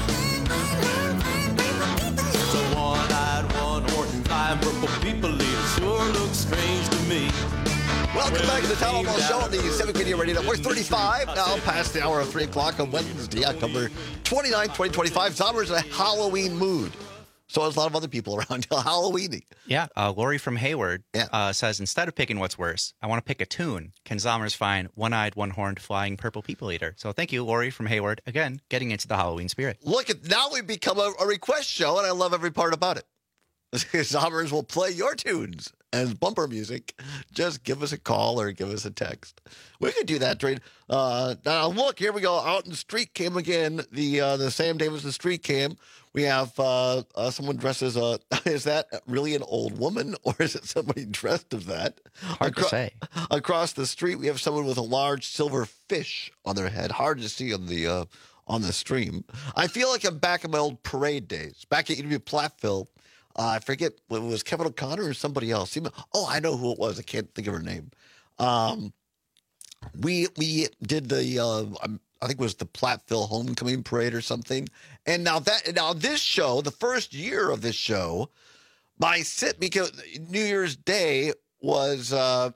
It's a one-eyed, one-horse, five purple people leader. Sure looks strange to me. Welcome back to the Todd Albaugh Show on the Civic Media Radio Network. thirty-five now past the hour of three o'clock on Wednesday, October twenty-ninth, twenty twenty-five. Sommer's in a Halloween mood. So there's a lot of other people around Halloween. Yeah, uh, Lori from Hayward yeah. uh, says, instead of picking what's worse, I want to pick a tune. Ken Zommers find one-eyed, one-horned, flying purple people eater. So thank you, Lori from Hayward. Again, getting into the Halloween spirit. Look, at now we've become a, a request show, and I love every part about it. Zommers will play your tunes as bumper music. Just give us a call or give us a text. We could do that during. Uh, now look, here we go. Out in the street cam again. The uh, the Sam Davidson street cam. We have uh, uh, someone dressed as a. Is that really an old woman or is it somebody dressed as that? Hard Acro- to say. Across the street, we have someone with a large silver fish on their head. Hard to see on the uh, on the stream. I feel like I'm back in my old parade days. Back at Interview Platteville. Uh, I forget, it was Kevin O'Connor or somebody else. Oh, I know who it was. I can't think of her name. Um, we we did the, uh, I think it was the Platteville Homecoming Parade or something. And now that now this show, the first year of this show, my sit because New Year's Day was uh,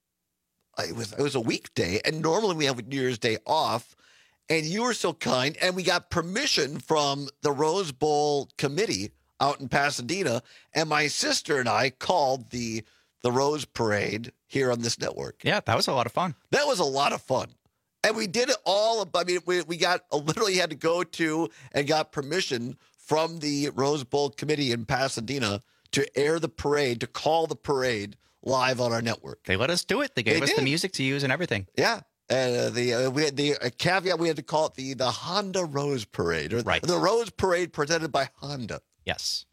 it was it was a weekday, and normally we have New Year's Day off. And you were so kind, and we got permission from the Rose Bowl committee out in Pasadena, and my sister and I called the the Rose Parade here on this network. Yeah, that was a lot of fun. That was a lot of fun. And we did it all. I mean, we, we got literally had to go to and got permission from the Rose Bowl committee in Pasadena to air the parade, to call the parade live on our network. They let us do it. They gave they us did. the music to use and everything. Yeah. And uh, the uh, we had the uh, caveat, we had to call it the, the Honda Rose Parade, or right. the Rose Parade presented by Honda. Yes.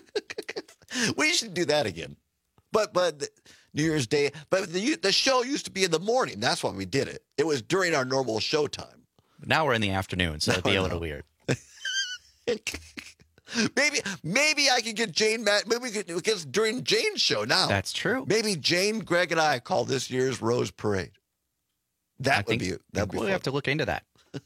We should do that again. But but New Year's Day, but the the show used to be in the morning. That's why we did it. It was during our normal show time. Now we're in the afternoon, so it'd be a little weird. maybe maybe I could get Jane Matt. Maybe we could, because during Jane's show now. That's true. Maybe Jane, Greg, and I call this year's Rose Parade. That I would think, be that would be we'll fun. have to look into that.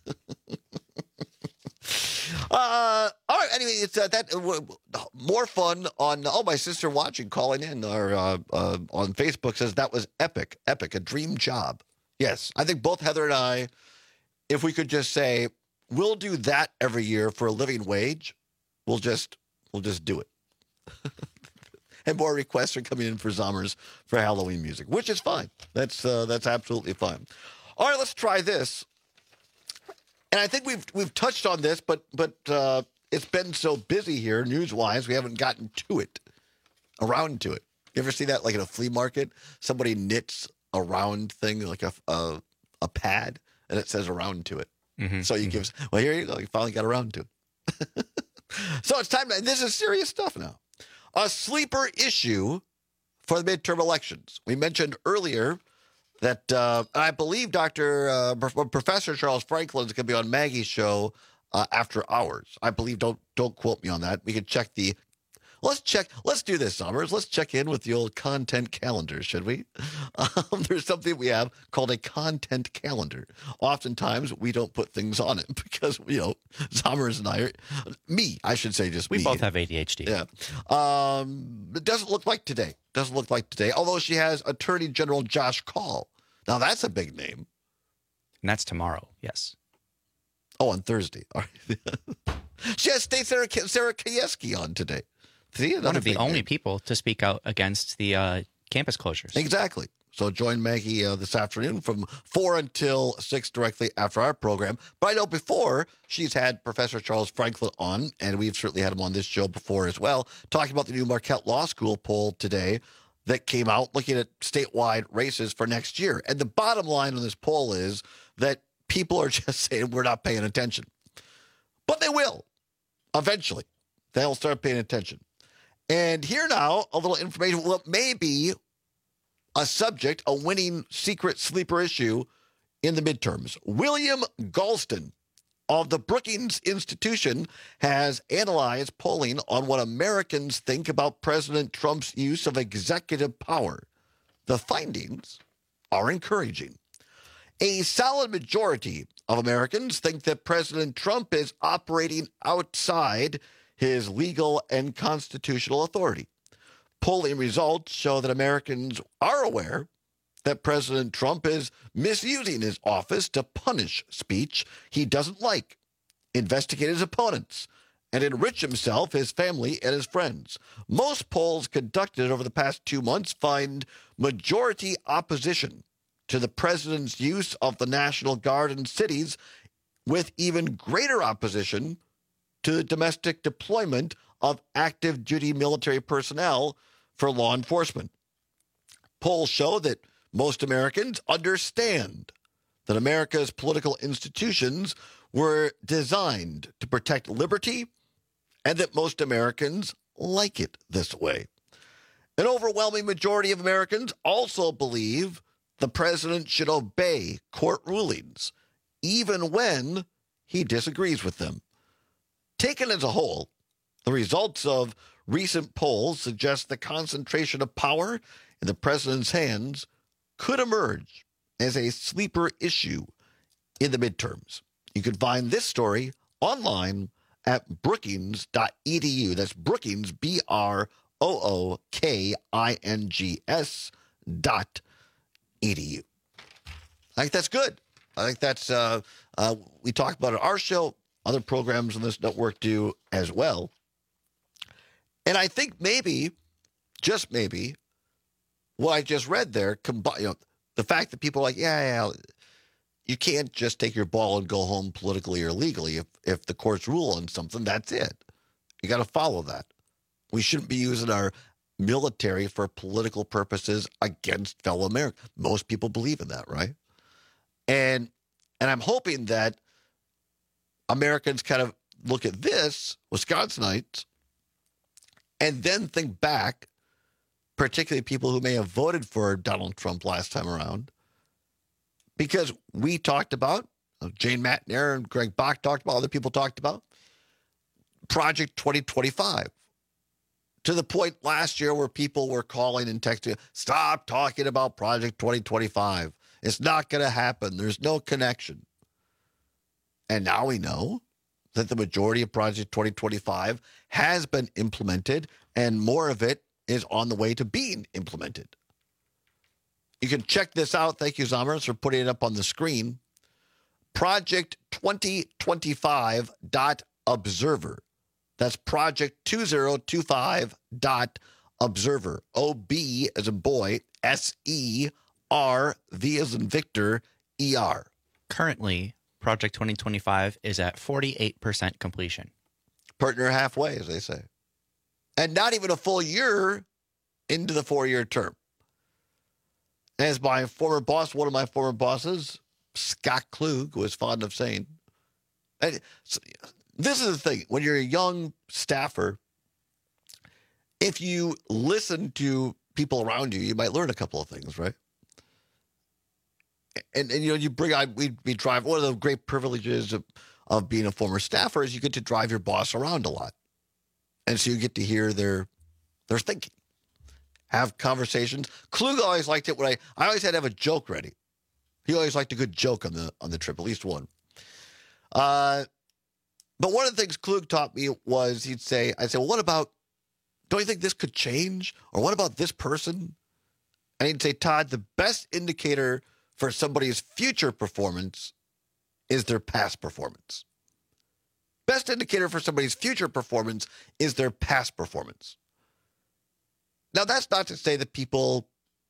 Uh, all right. Anyway, it's uh, that uh, more fun on. Oh, my sister watching, calling in, or uh, uh, on Facebook says that was epic, epic, a dream job. Yes, I think both Heather and I, if we could just say we'll do that every year for a living wage, we'll just we'll just do it. And more requests are coming in for Zommers for Halloween music, which is fine. That's uh, that's absolutely fine. All right, let's try this. And I think we've we've touched on this, but but uh, it's been so busy here, news-wise, we haven't gotten to it, around to it. You ever see that, like in a flea market? Somebody knits a round thing, like a a, a pad, and it says around to it. Mm-hmm. So you mm-hmm. give, well, here you go. You finally got around to it. So it's time, and this is serious stuff now. A sleeper issue for the midterm elections. We mentioned earlier that uh, I believe Doctor Uh, Professor Charles Franklin is going to be on Maggie's show uh, after hours. I believe. Don't don't quote me on that. We can check the. Let's check. Let's do this, Zommers. Let's check in with the old content calendar, should we? Um, there's something we have called a content calendar. Oftentimes, we don't put things on it because, you know, Zommers and I are, me, I should say just we me. both have A D H D. Yeah. Um, it doesn't look like today. Doesn't look like today, although she has Attorney General Josh Kaul. Now, that's a big name. And that's tomorrow, yes. Oh, on Thursday. All right. She has State Sarah, Sarah Kieski on today. See, one of the only name. people to speak out against the uh, campus closures. Exactly. So join Maggie uh, this afternoon from four until six directly after our program. But I know before, she's had Professor Charles Franklin on, and we've certainly had him on this show before as well, talking about the new Marquette Law School poll today that came out looking at statewide races for next year. And the bottom line on this poll is that people are just saying we're not paying attention. But they will. Eventually. They'll start paying attention. And here now, a little information. Well, it may be a subject, a winning secret sleeper issue in the midterms. William Galston of the Brookings Institution has analyzed polling on what Americans think about President Trump's use of executive power. The findings are encouraging. A solid majority of Americans think that President Trump is operating outside his legal and constitutional authority. Polling results show that Americans are aware that President Trump is misusing his office to punish speech he doesn't like, investigate his opponents, and enrich himself, his family, and his friends. Most polls conducted over the past two months find majority opposition to the president's use of the National Guard in cities, with even greater opposition to the domestic deployment of active duty military personnel for law enforcement. Polls show that most Americans understand that America's political institutions were designed to protect liberty and that most Americans like it this way. An overwhelming majority of Americans also believe the president should obey court rulings, even when he disagrees with them. Taken as a whole, the results of recent polls suggest the concentration of power in the president's hands could emerge as a sleeper issue in the midterms. You can find this story online at brookings dot e d u. That's Brookings, B R O O K I N G S dot E D U. I think that's good. I think that's, uh, uh, we talked about it on our show. Other programs on this network do as well. And I think maybe, just maybe, what I just read there, combi- you know, the fact that people are like, yeah, yeah, you can't just take your ball and go home politically or legally. If, if the courts rule on something, that's it. You got to follow that. We shouldn't be using our military for political purposes against fellow Americans. Most people believe in that, right? And and I'm hoping that Americans kind of look at this, Wisconsinites, and then think back, particularly people who may have voted for Donald Trump last time around, because we talked about, Jane McNair and Greg Bach talked about, other people talked about, Project twenty twenty-five. To the point last year where people were calling and texting, stop talking about Project twenty twenty-five. It's not going to happen. There's no connection. And now we know that the majority of Project twenty twenty-five has been implemented, and more of it is on the way to being implemented. You can check this out. Thank you, Zamers, for putting it up on the screen. Project twenty twenty-five dot observer. That's project twenty twenty-five dot observer. O B as in boy, S E R, V as in Victor, E R. Currently, Project twenty twenty-five is at forty-eight percent completion. Partner halfway, as they say. And not even a full year into the four-year term. As my former boss, one of my former bosses, Scott Klug, was fond of saying, and so, this is the thing. When you're a young staffer, if you listen to people around you, you might learn a couple of things, right? And, and you know, you bring, I, we, we drive, one of the great privileges of, of being a former staffer is you get to drive your boss around a lot. And so you get to hear their, their thinking, have conversations. Klug always liked it when I, I always had to have a joke ready. He always liked a good joke on the, on the trip, at least one. Uh, But one of the things Klug taught me was he'd say, I'd say, well, what about, don't you think this could change? Or what about this person? And he'd say, Todd, the best indicator for somebody's future performance is their past performance. Best indicator for somebody's future performance is their past performance. Now, that's not to say that people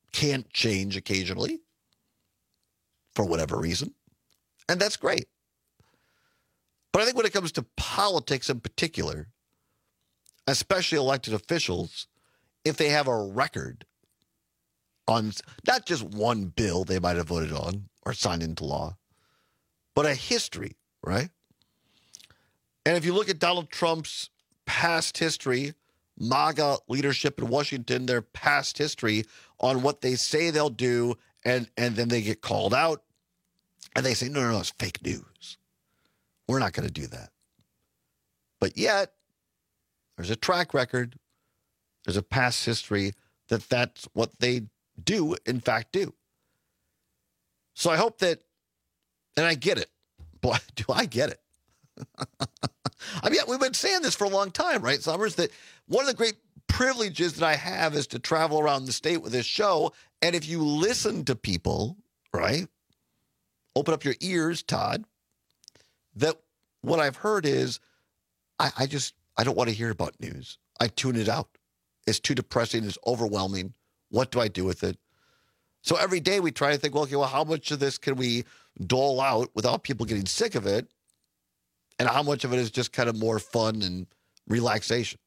can't change occasionally for whatever reason. And that's great. But I think when it comes to politics in particular, especially elected officials, if they have a record on not just one bill they might have voted on or signed into law, but a history, right? And if you look at Donald Trump's past history, MAGA leadership in Washington, their past history on what they say they'll do, and, and then they get called out, and they say, no, no, no, it's fake news. We're not going to do that. But yet, there's a track record, there's a past history that that's what they do, in fact, do. So I hope that, and I get it. Boy, do I get it. I mean, we've been saying this for a long time, right, Summers, that one of the great privileges that I have is to travel around the state with this show. And if you listen to people, right, open up your ears, Todd, that what I've heard is, I, I just, I don't want to hear about news. I tune it out. It's too depressing. It's overwhelming. What do I do with it? So every day we try to think, well, okay, well, how much of this can we dole out without people getting sick of it? And how much of it is just kind of more fun and relaxation?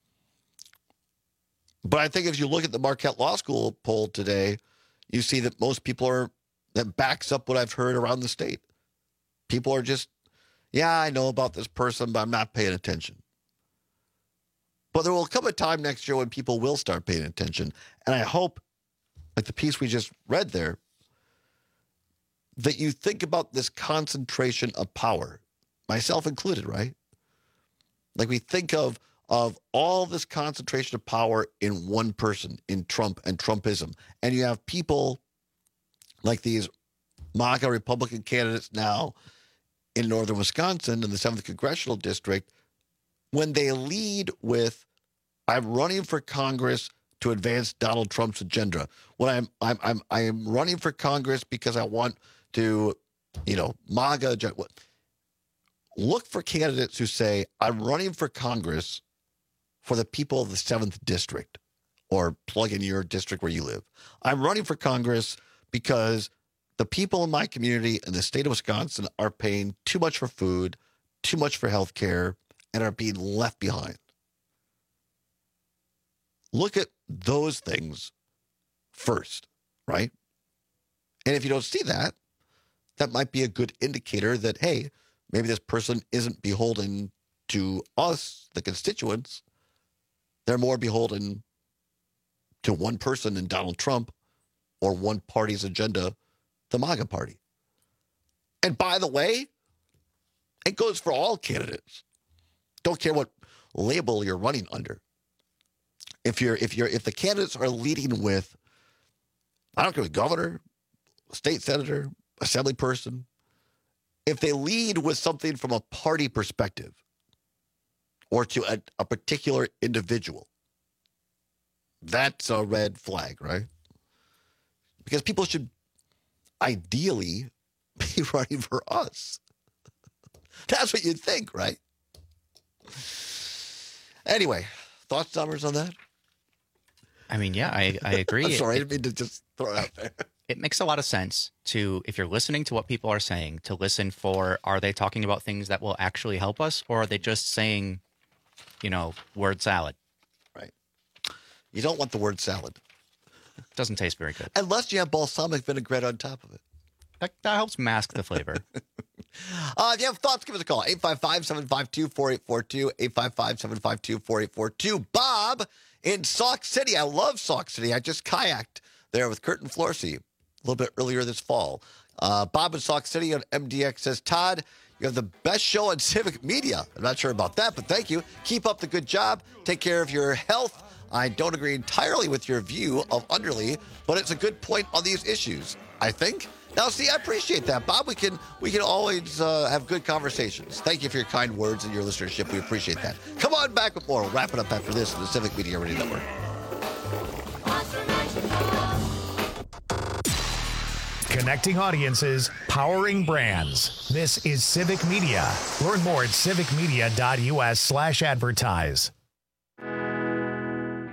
But I think if you look at the Marquette Law School poll today, you see that most people are, that backs up what I've heard around the state. People are just, yeah, I know about this person, but I'm not paying attention. But there will come a time next year when people will start paying attention. And I hope, like the piece we just read there, that you think about this concentration of power, myself included, right? Like we think of, of all this concentration of power in one person, in Trump and Trumpism. And you have people like these MAGA Republican candidates now in northern Wisconsin in the seventh Congressional District, when they lead with, I'm running for Congress to advance Donald Trump's agenda. When I'm I'm I'm I am running for Congress because I want to, you know, MAGA. Look for candidates who say, I'm running for Congress for the people of the seventh District, or plug in your district where you live. I'm running for Congress because the people in my community in the state of Wisconsin are paying too much for food, too much for health care, and are being left behind. Look at those things first, right? And if you don't see that, that might be a good indicator that, hey, maybe this person isn't beholden to us, the constituents. They're more beholden to one person in Donald Trump or one party's agenda, the MAGA party. And by the way, it goes for all candidates. Don't care what label you're running under. If you're if you're if the candidates are leading with, I don't care, governor, state senator, assembly person, if they lead with something from a party perspective or to a, a particular individual, that's a red flag, right? Because people should ideally be running for us. That's what you'd think, right? Anyway, thoughts, Summers, on that? I mean, yeah, I, I agree. I'm sorry, it, I didn't mean to just throw it out there. It makes a lot of sense to, if you're listening to what people are saying, to listen for, are they talking about things that will actually help us, or are they just saying, you know, word salad? Right. You don't want the word salad. Doesn't taste very good. Unless you have balsamic vinaigrette on top of it. That, that helps mask the flavor. uh, if you have thoughts, give us a call. eight five five, seven five two, four eight four two. eight five five, seven five two, four eight four two. Bob in Sauk City. I love Sauk City. I just kayaked there with Kurt and Florsey a little bit earlier this fall. Uh, Bob in Sauk City on M D X says, Todd, you have the best show on civic media. I'm not sure about that, but thank you. Keep up the good job. Take care of your health. I don't agree entirely with your view of Underly, but it's a good point on these issues, I think. Now, see, I appreciate that, Bob. We can we can always uh, have good conversations. Thank you for your kind words and your listenership. We appreciate that. Come on back with more. We'll wrap it up after this on the Civic Media Radio Network. Connecting audiences, powering brands. This is Civic Media. Learn more at civicmedia.us slash advertise.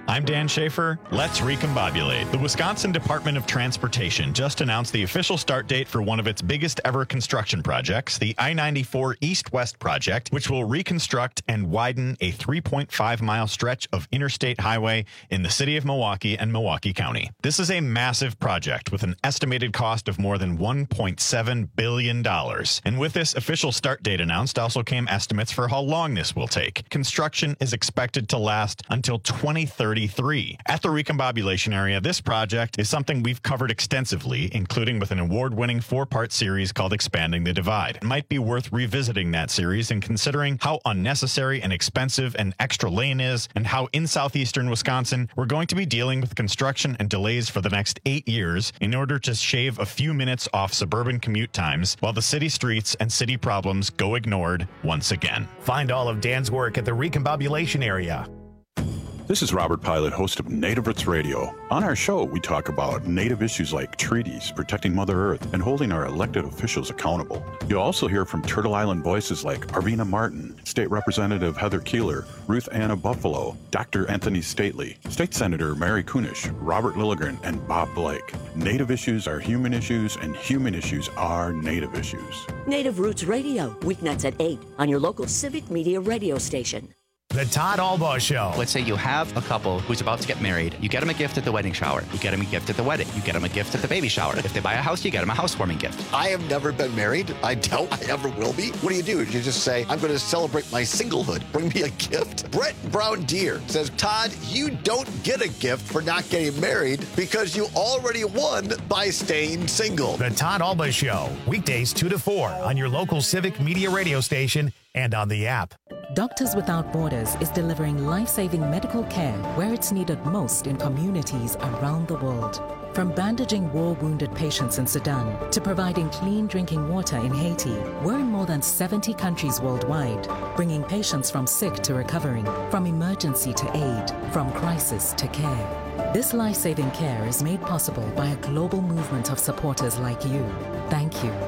I'm Dan Schaefer. Let's recombobulate. The Wisconsin Department of Transportation just announced the official start date for one of its biggest ever construction projects, the I ninety-four East-West project, which will reconstruct and widen a three point five mile stretch of interstate highway in the city of Milwaukee and Milwaukee County. This is a massive project with an estimated cost of more than one point seven billion dollars. And with this official start date announced also came estimates for how long this will take. Construction is expected to last until twenty thirty-three. At the recombobulation area, this project is something we've covered extensively, including with an award-winning four-part series called Expanding the Divide. It might be worth revisiting that series and considering how unnecessary and expensive an extra lane is, and how in southeastern Wisconsin we're going to be dealing with construction and delays for the next eight years in order to shave a few minutes off suburban commute times while the city streets and city problems go ignored once again. Find all of Dan's work at the recombobulation area. This is Robert Pilot, host of Native Roots Radio. On our show, we talk about Native issues like treaties, protecting Mother Earth, and holding our elected officials accountable. You'll also hear from Turtle Island voices like Arvina Martin, State Representative Heather Keeler, Ruth Anna Buffalo, Doctor Anthony Stately, State Senator Mary Kunish, Robert Lilligren, and Bob Blake. Native issues are human issues, and human issues are Native issues. Native Roots Radio, weeknights at eight on your local Civic Media radio station. The Todd Albaugh Show. Let's say you have a couple who's about to get married. You get them a gift at the wedding shower. You get them a gift at the wedding. You get them a gift at the baby shower. If they buy a house, you get them a housewarming gift. I have never been married. I doubt I ever will be. What do you do? You just say, I'm going to celebrate my singlehood. Bring me a gift. Brett Brown Deer says, Todd, you don't get a gift for not getting married because you already won by staying single. The Todd Albaugh Show. Weekdays two to four on your local Civic Media radio station and on the app. Doctors Without Borders is delivering life-saving medical care where it's needed most in communities around the world. From bandaging war-wounded patients in Sudan to providing clean drinking water in Haiti, we're in more than seventy countries worldwide, bringing patients from sick to recovering, from emergency to aid, from crisis to care. This life-saving care is made possible by a global movement of supporters like you. Thank you.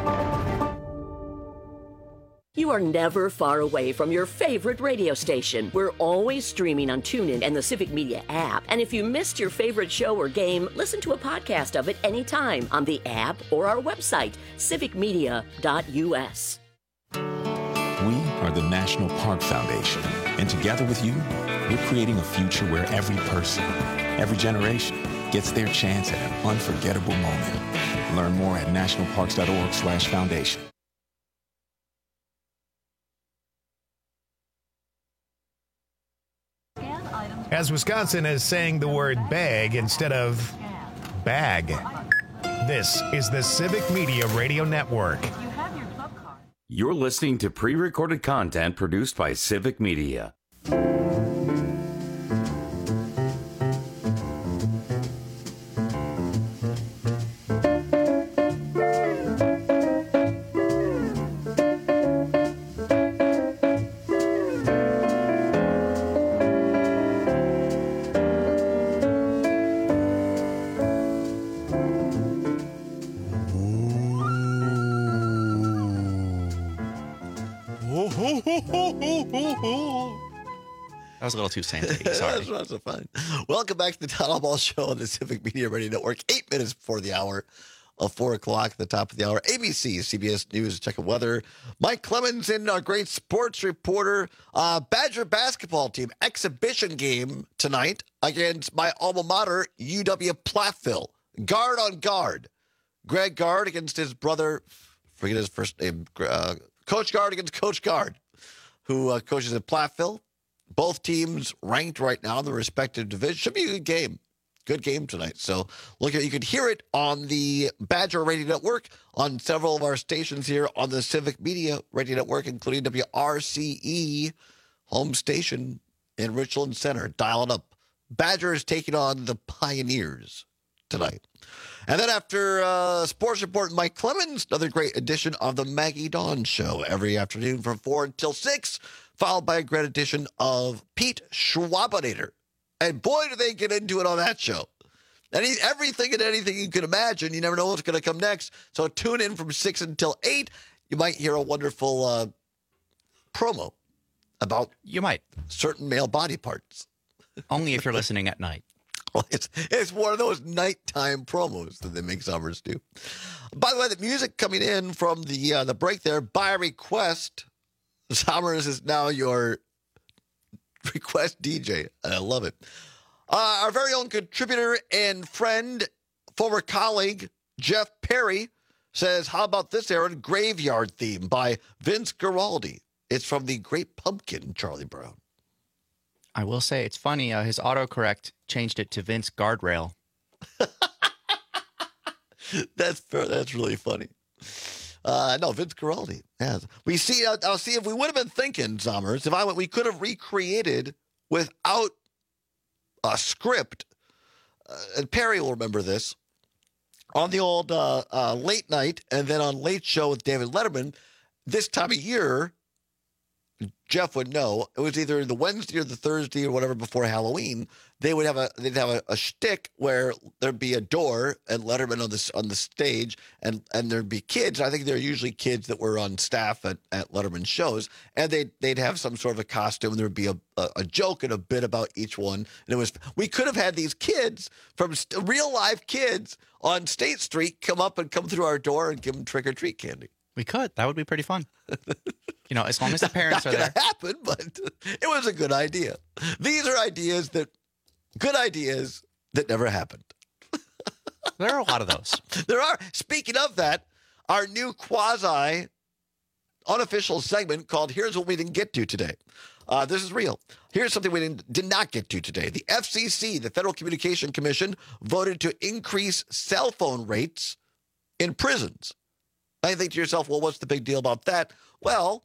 You are never far away from your favorite radio station. We're always streaming on TuneIn and the Civic Media app. And if you missed your favorite show or game, listen to a podcast of it anytime on the app or our website, civic media dot u s. We are the National Park Foundation. And together with you, we're creating a future where every person, every generation gets their chance at an unforgettable moment. Learn more at national parks dot org slash foundation. As Wisconsin is saying the word bag instead of bag. This is the Civic Media Radio Network. You're listening to pre-recorded content produced by Civic Media. That was a little too sandy. Sorry. That's lots of fun. Welcome back to the Todd Albaugh Show on the Civic Media Radio Network. Eight minutes before the hour of four o'clock at the top of the hour. A B C, C B S News, check of weather. Mike Clemens in our great sports reporter. Uh, Badger basketball team exhibition game tonight against my alma mater, U W Platteville. Guard on guard. Greg Gard against his brother, forget his first name, uh, Coach Gard against Coach Gard, who uh, coaches at Platteville. Both teams ranked right now in the respective divisions. Should be a good game. Good game tonight. So look at you can hear it on the Badger Radio Network, on several of our stations here on the Civic Media Radio Network, including W R C E, home station in Richland Center. Dial it up. Badger is taking on the Pioneers tonight. And then after uh, Sports Report, Mike Clemens, another great edition of the Maggie Dawn Show every afternoon from four until six, followed by a great edition of Pete Schwabinator. And boy, do they get into it on that show. Any, everything and anything you can imagine. You never know what's going to come next. So tune in from six until eight. You might hear a wonderful uh, promo about you might certain male body parts. Only if you're listening at night. Well, it's, it's one of those nighttime promos that they make Summers do. By the way, the music coming in from the uh, the break there, by request, Summers is now your request D J. I love it. Uh, our very own contributor and friend, former colleague, Jeff Perry, says, how about this, Aaron? Graveyard Theme by Vince Guaraldi. It's from the Great Pumpkin, Charlie Brown. I will say it's funny. Uh, his autocorrect changed it to Vince Guardrail. That's that's really funny. Uh, no, Vince Guaraldi. Yeah. We see. I'll, I'll see if we would have been thinking, Zommers, if I went, we could have recreated without a script. Uh, and Perry will remember this on the old uh, uh, late night, and then on Late Show with David Letterman. This time of year, Jeff would know it was either the Wednesday or the Thursday or whatever before Halloween. They would have a they'd have a, a shtick where there'd be a door and Letterman on the on the stage, and and there'd be kids. I think they're usually kids that were on staff at, at Letterman shows, and they they'd have some sort of a costume. And there'd be a, a a joke and a bit about each one. And it was we could have had these kids from st- real live kids on State Street come up and come through our door and give them trick or treat candy. We could. That would be pretty fun. You know, as long as the parents Not are there. Not happen, but it was a good idea. These are ideas that, good ideas that never happened. There are a lot of those. There are. Speaking of that, our new quasi unofficial segment called Here's What We Didn't Get To Today. Uh, this is real. Here's something we didn't, did not get to today. The F C C, the Federal Communication Commission, voted to increase cell phone rates in prisons. I think to yourself, well, what's the big deal about that? Well,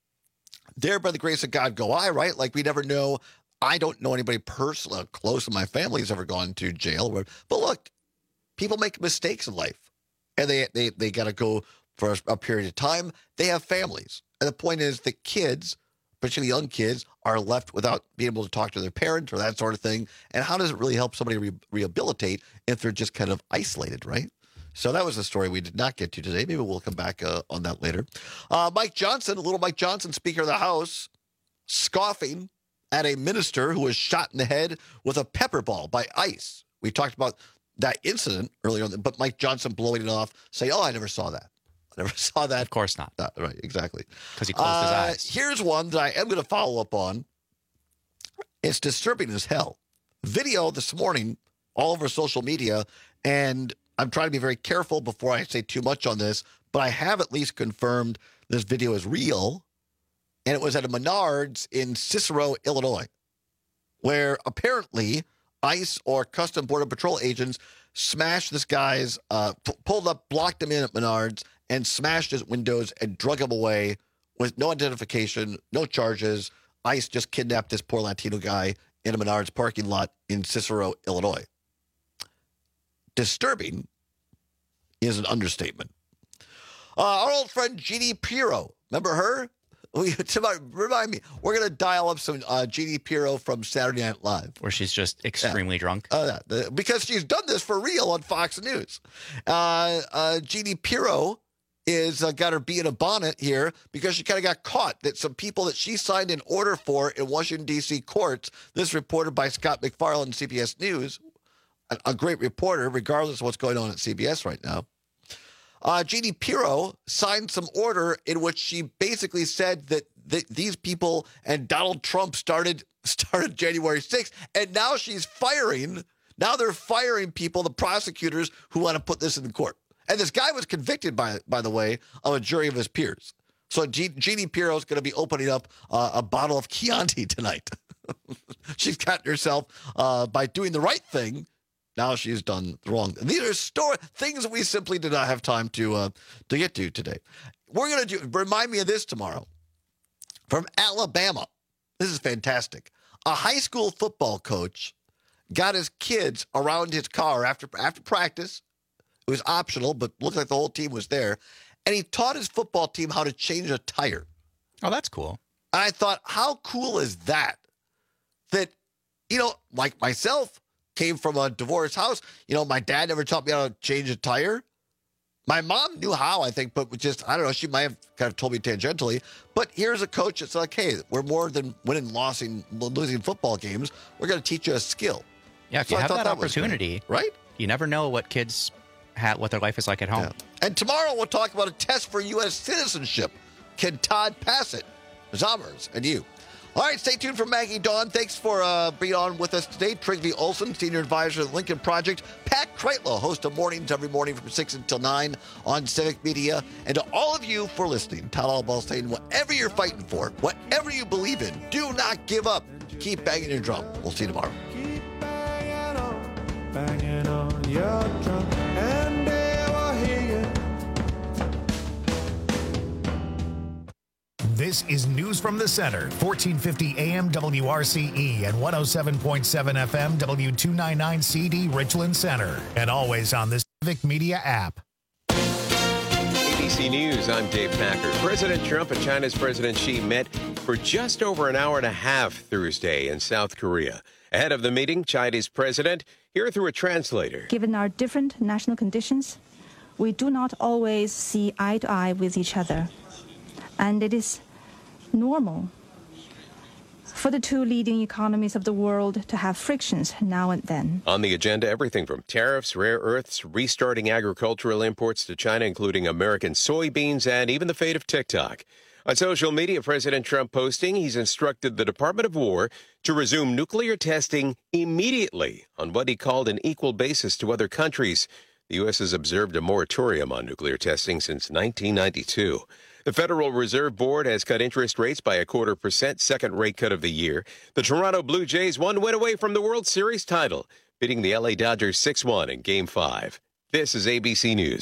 there by the grace of God go I, right? Like we never know. I don't know anybody personally close to my family has ever gone to jail. But look, people make mistakes in life, and they they, they got to go for a, a period of time. They have families. And the point is the kids, especially young kids, are left without being able to talk to their parents or that sort of thing. And how does it really help somebody re- rehabilitate if they're just kind of isolated, right? So that was a story we did not get to today. Maybe we'll come back uh, on that later. Uh, Mike Johnson, little Mike Johnson, Speaker of the House, scoffing at a minister who was shot in the head with a pepper ball by ICE. We talked about that incident earlier on, but Mike Johnson blowing it off, saying, oh, I never saw that. I never saw that. Of course not. Uh, right, exactly. Because he closed uh, his eyes. Here's one that I am going to follow up on. It's disturbing as hell. Video this morning all over social media, and I'm trying to be very careful before I say too much on this, but I have at least confirmed this video is real, and it was at a Menards in Cicero, Illinois, where apparently ICE or Custom Border Patrol agents smashed this guy's, uh, p- pulled up, blocked him in at Menards, and smashed his windows and drug him away with no identification, no charges. ICE just kidnapped this poor Latino guy in a Menards parking lot in Cicero, Illinois. Disturbing is an understatement. Uh, our old friend Jeannie Pirro, remember her? We, remind me, we're going to dial up some uh, Jeannie Pirro from Saturday Night Live. Where she's just extremely yeah. drunk. Uh, yeah, because she's done this for real on Fox News. Uh, uh, Jeannie Pirro is uh, got her bee in a bonnet here because she kind of got caught that some people that she signed an order for in Washington, D C courts, this reported by Scott McFarland, C B S News, a, a great reporter, regardless of what's going on at C B S right now. Uh, Jeannie Pirro signed some order in which she basically said that th- these people and Donald Trump started started January sixth, and now she's firing. Now they're firing people, the prosecutors who want to put this in the court. And this guy was convicted, by by the way, of a jury of his peers. So G- Jeannie Pirro is going to be opening up uh, a bottle of Chianti tonight. She's gotten herself, uh, by doing the right thing, now she's done wrong. And these are story things that we simply did not have time to uh, to get to today. We're going to do. Remind me of this tomorrow. From Alabama, this is fantastic. A high school football coach got his kids around his car after after practice. It was optional, but looked like the whole team was there. And he taught his football team how to change a tire. Oh, that's cool. And I thought, how cool is that? That, you know, like myself, came from a divorced house. You know, my dad never taught me how to change a tire. My mom knew how, I think, but just, I don't know, she might have kind of told me tangentially. But here's a coach that's like, hey, we're more than winning, losing, losing football games. We're going to teach you a skill. Yeah, if So you I have thought that, that was opportunity, great, right? You never know what kids, ha- what their life is like at home. Yeah. And tomorrow we'll talk about a test for U S citizenship. Can Todd pass it? Zommers and you. All right, stay tuned for Maggie Dawn. Thanks for uh, being on with us today. Trygve Olson, Senior Advisor at the Lincoln Project. Pat Kreitlow, host of Mornings every morning from six until nine on Civic Media. And to all of you for listening, Todd Albaugh saying, whatever you're fighting for, whatever you believe in, do not give up. Keep banging your drum. We'll see you tomorrow. Keep banging on, banging on your drum, and they will hear you. This is News from the Center, fourteen fifty A M W R C E and one oh seven point seven F M W two ninety-nine C D Richland Center. And always on the Civic Media app. A B C News, I'm Dave Packer. President Trump and China's President Xi met for just over an hour and a half Thursday in South Korea. Ahead of the meeting, Chinese president, here through a translator. Given our different national conditions, we do not always see eye to eye with each other. And it is normal for the two leading economies of the world to have frictions now and then. On the agenda, everything from tariffs, rare earths, restarting agricultural imports to China, including American soybeans, and even the fate of TikTok. On social media, President Trump posting he's instructed the Department of War to resume nuclear testing immediately on what he called an equal basis to other countries. The U S has observed a moratorium on nuclear testing since nineteen ninety-two. The Federal Reserve Board has cut interest rates by a quarter percent, second rate cut of the year. The Toronto Blue Jays one win away from the World Series title, beating the L A Dodgers six one in Game five. This is A B C News.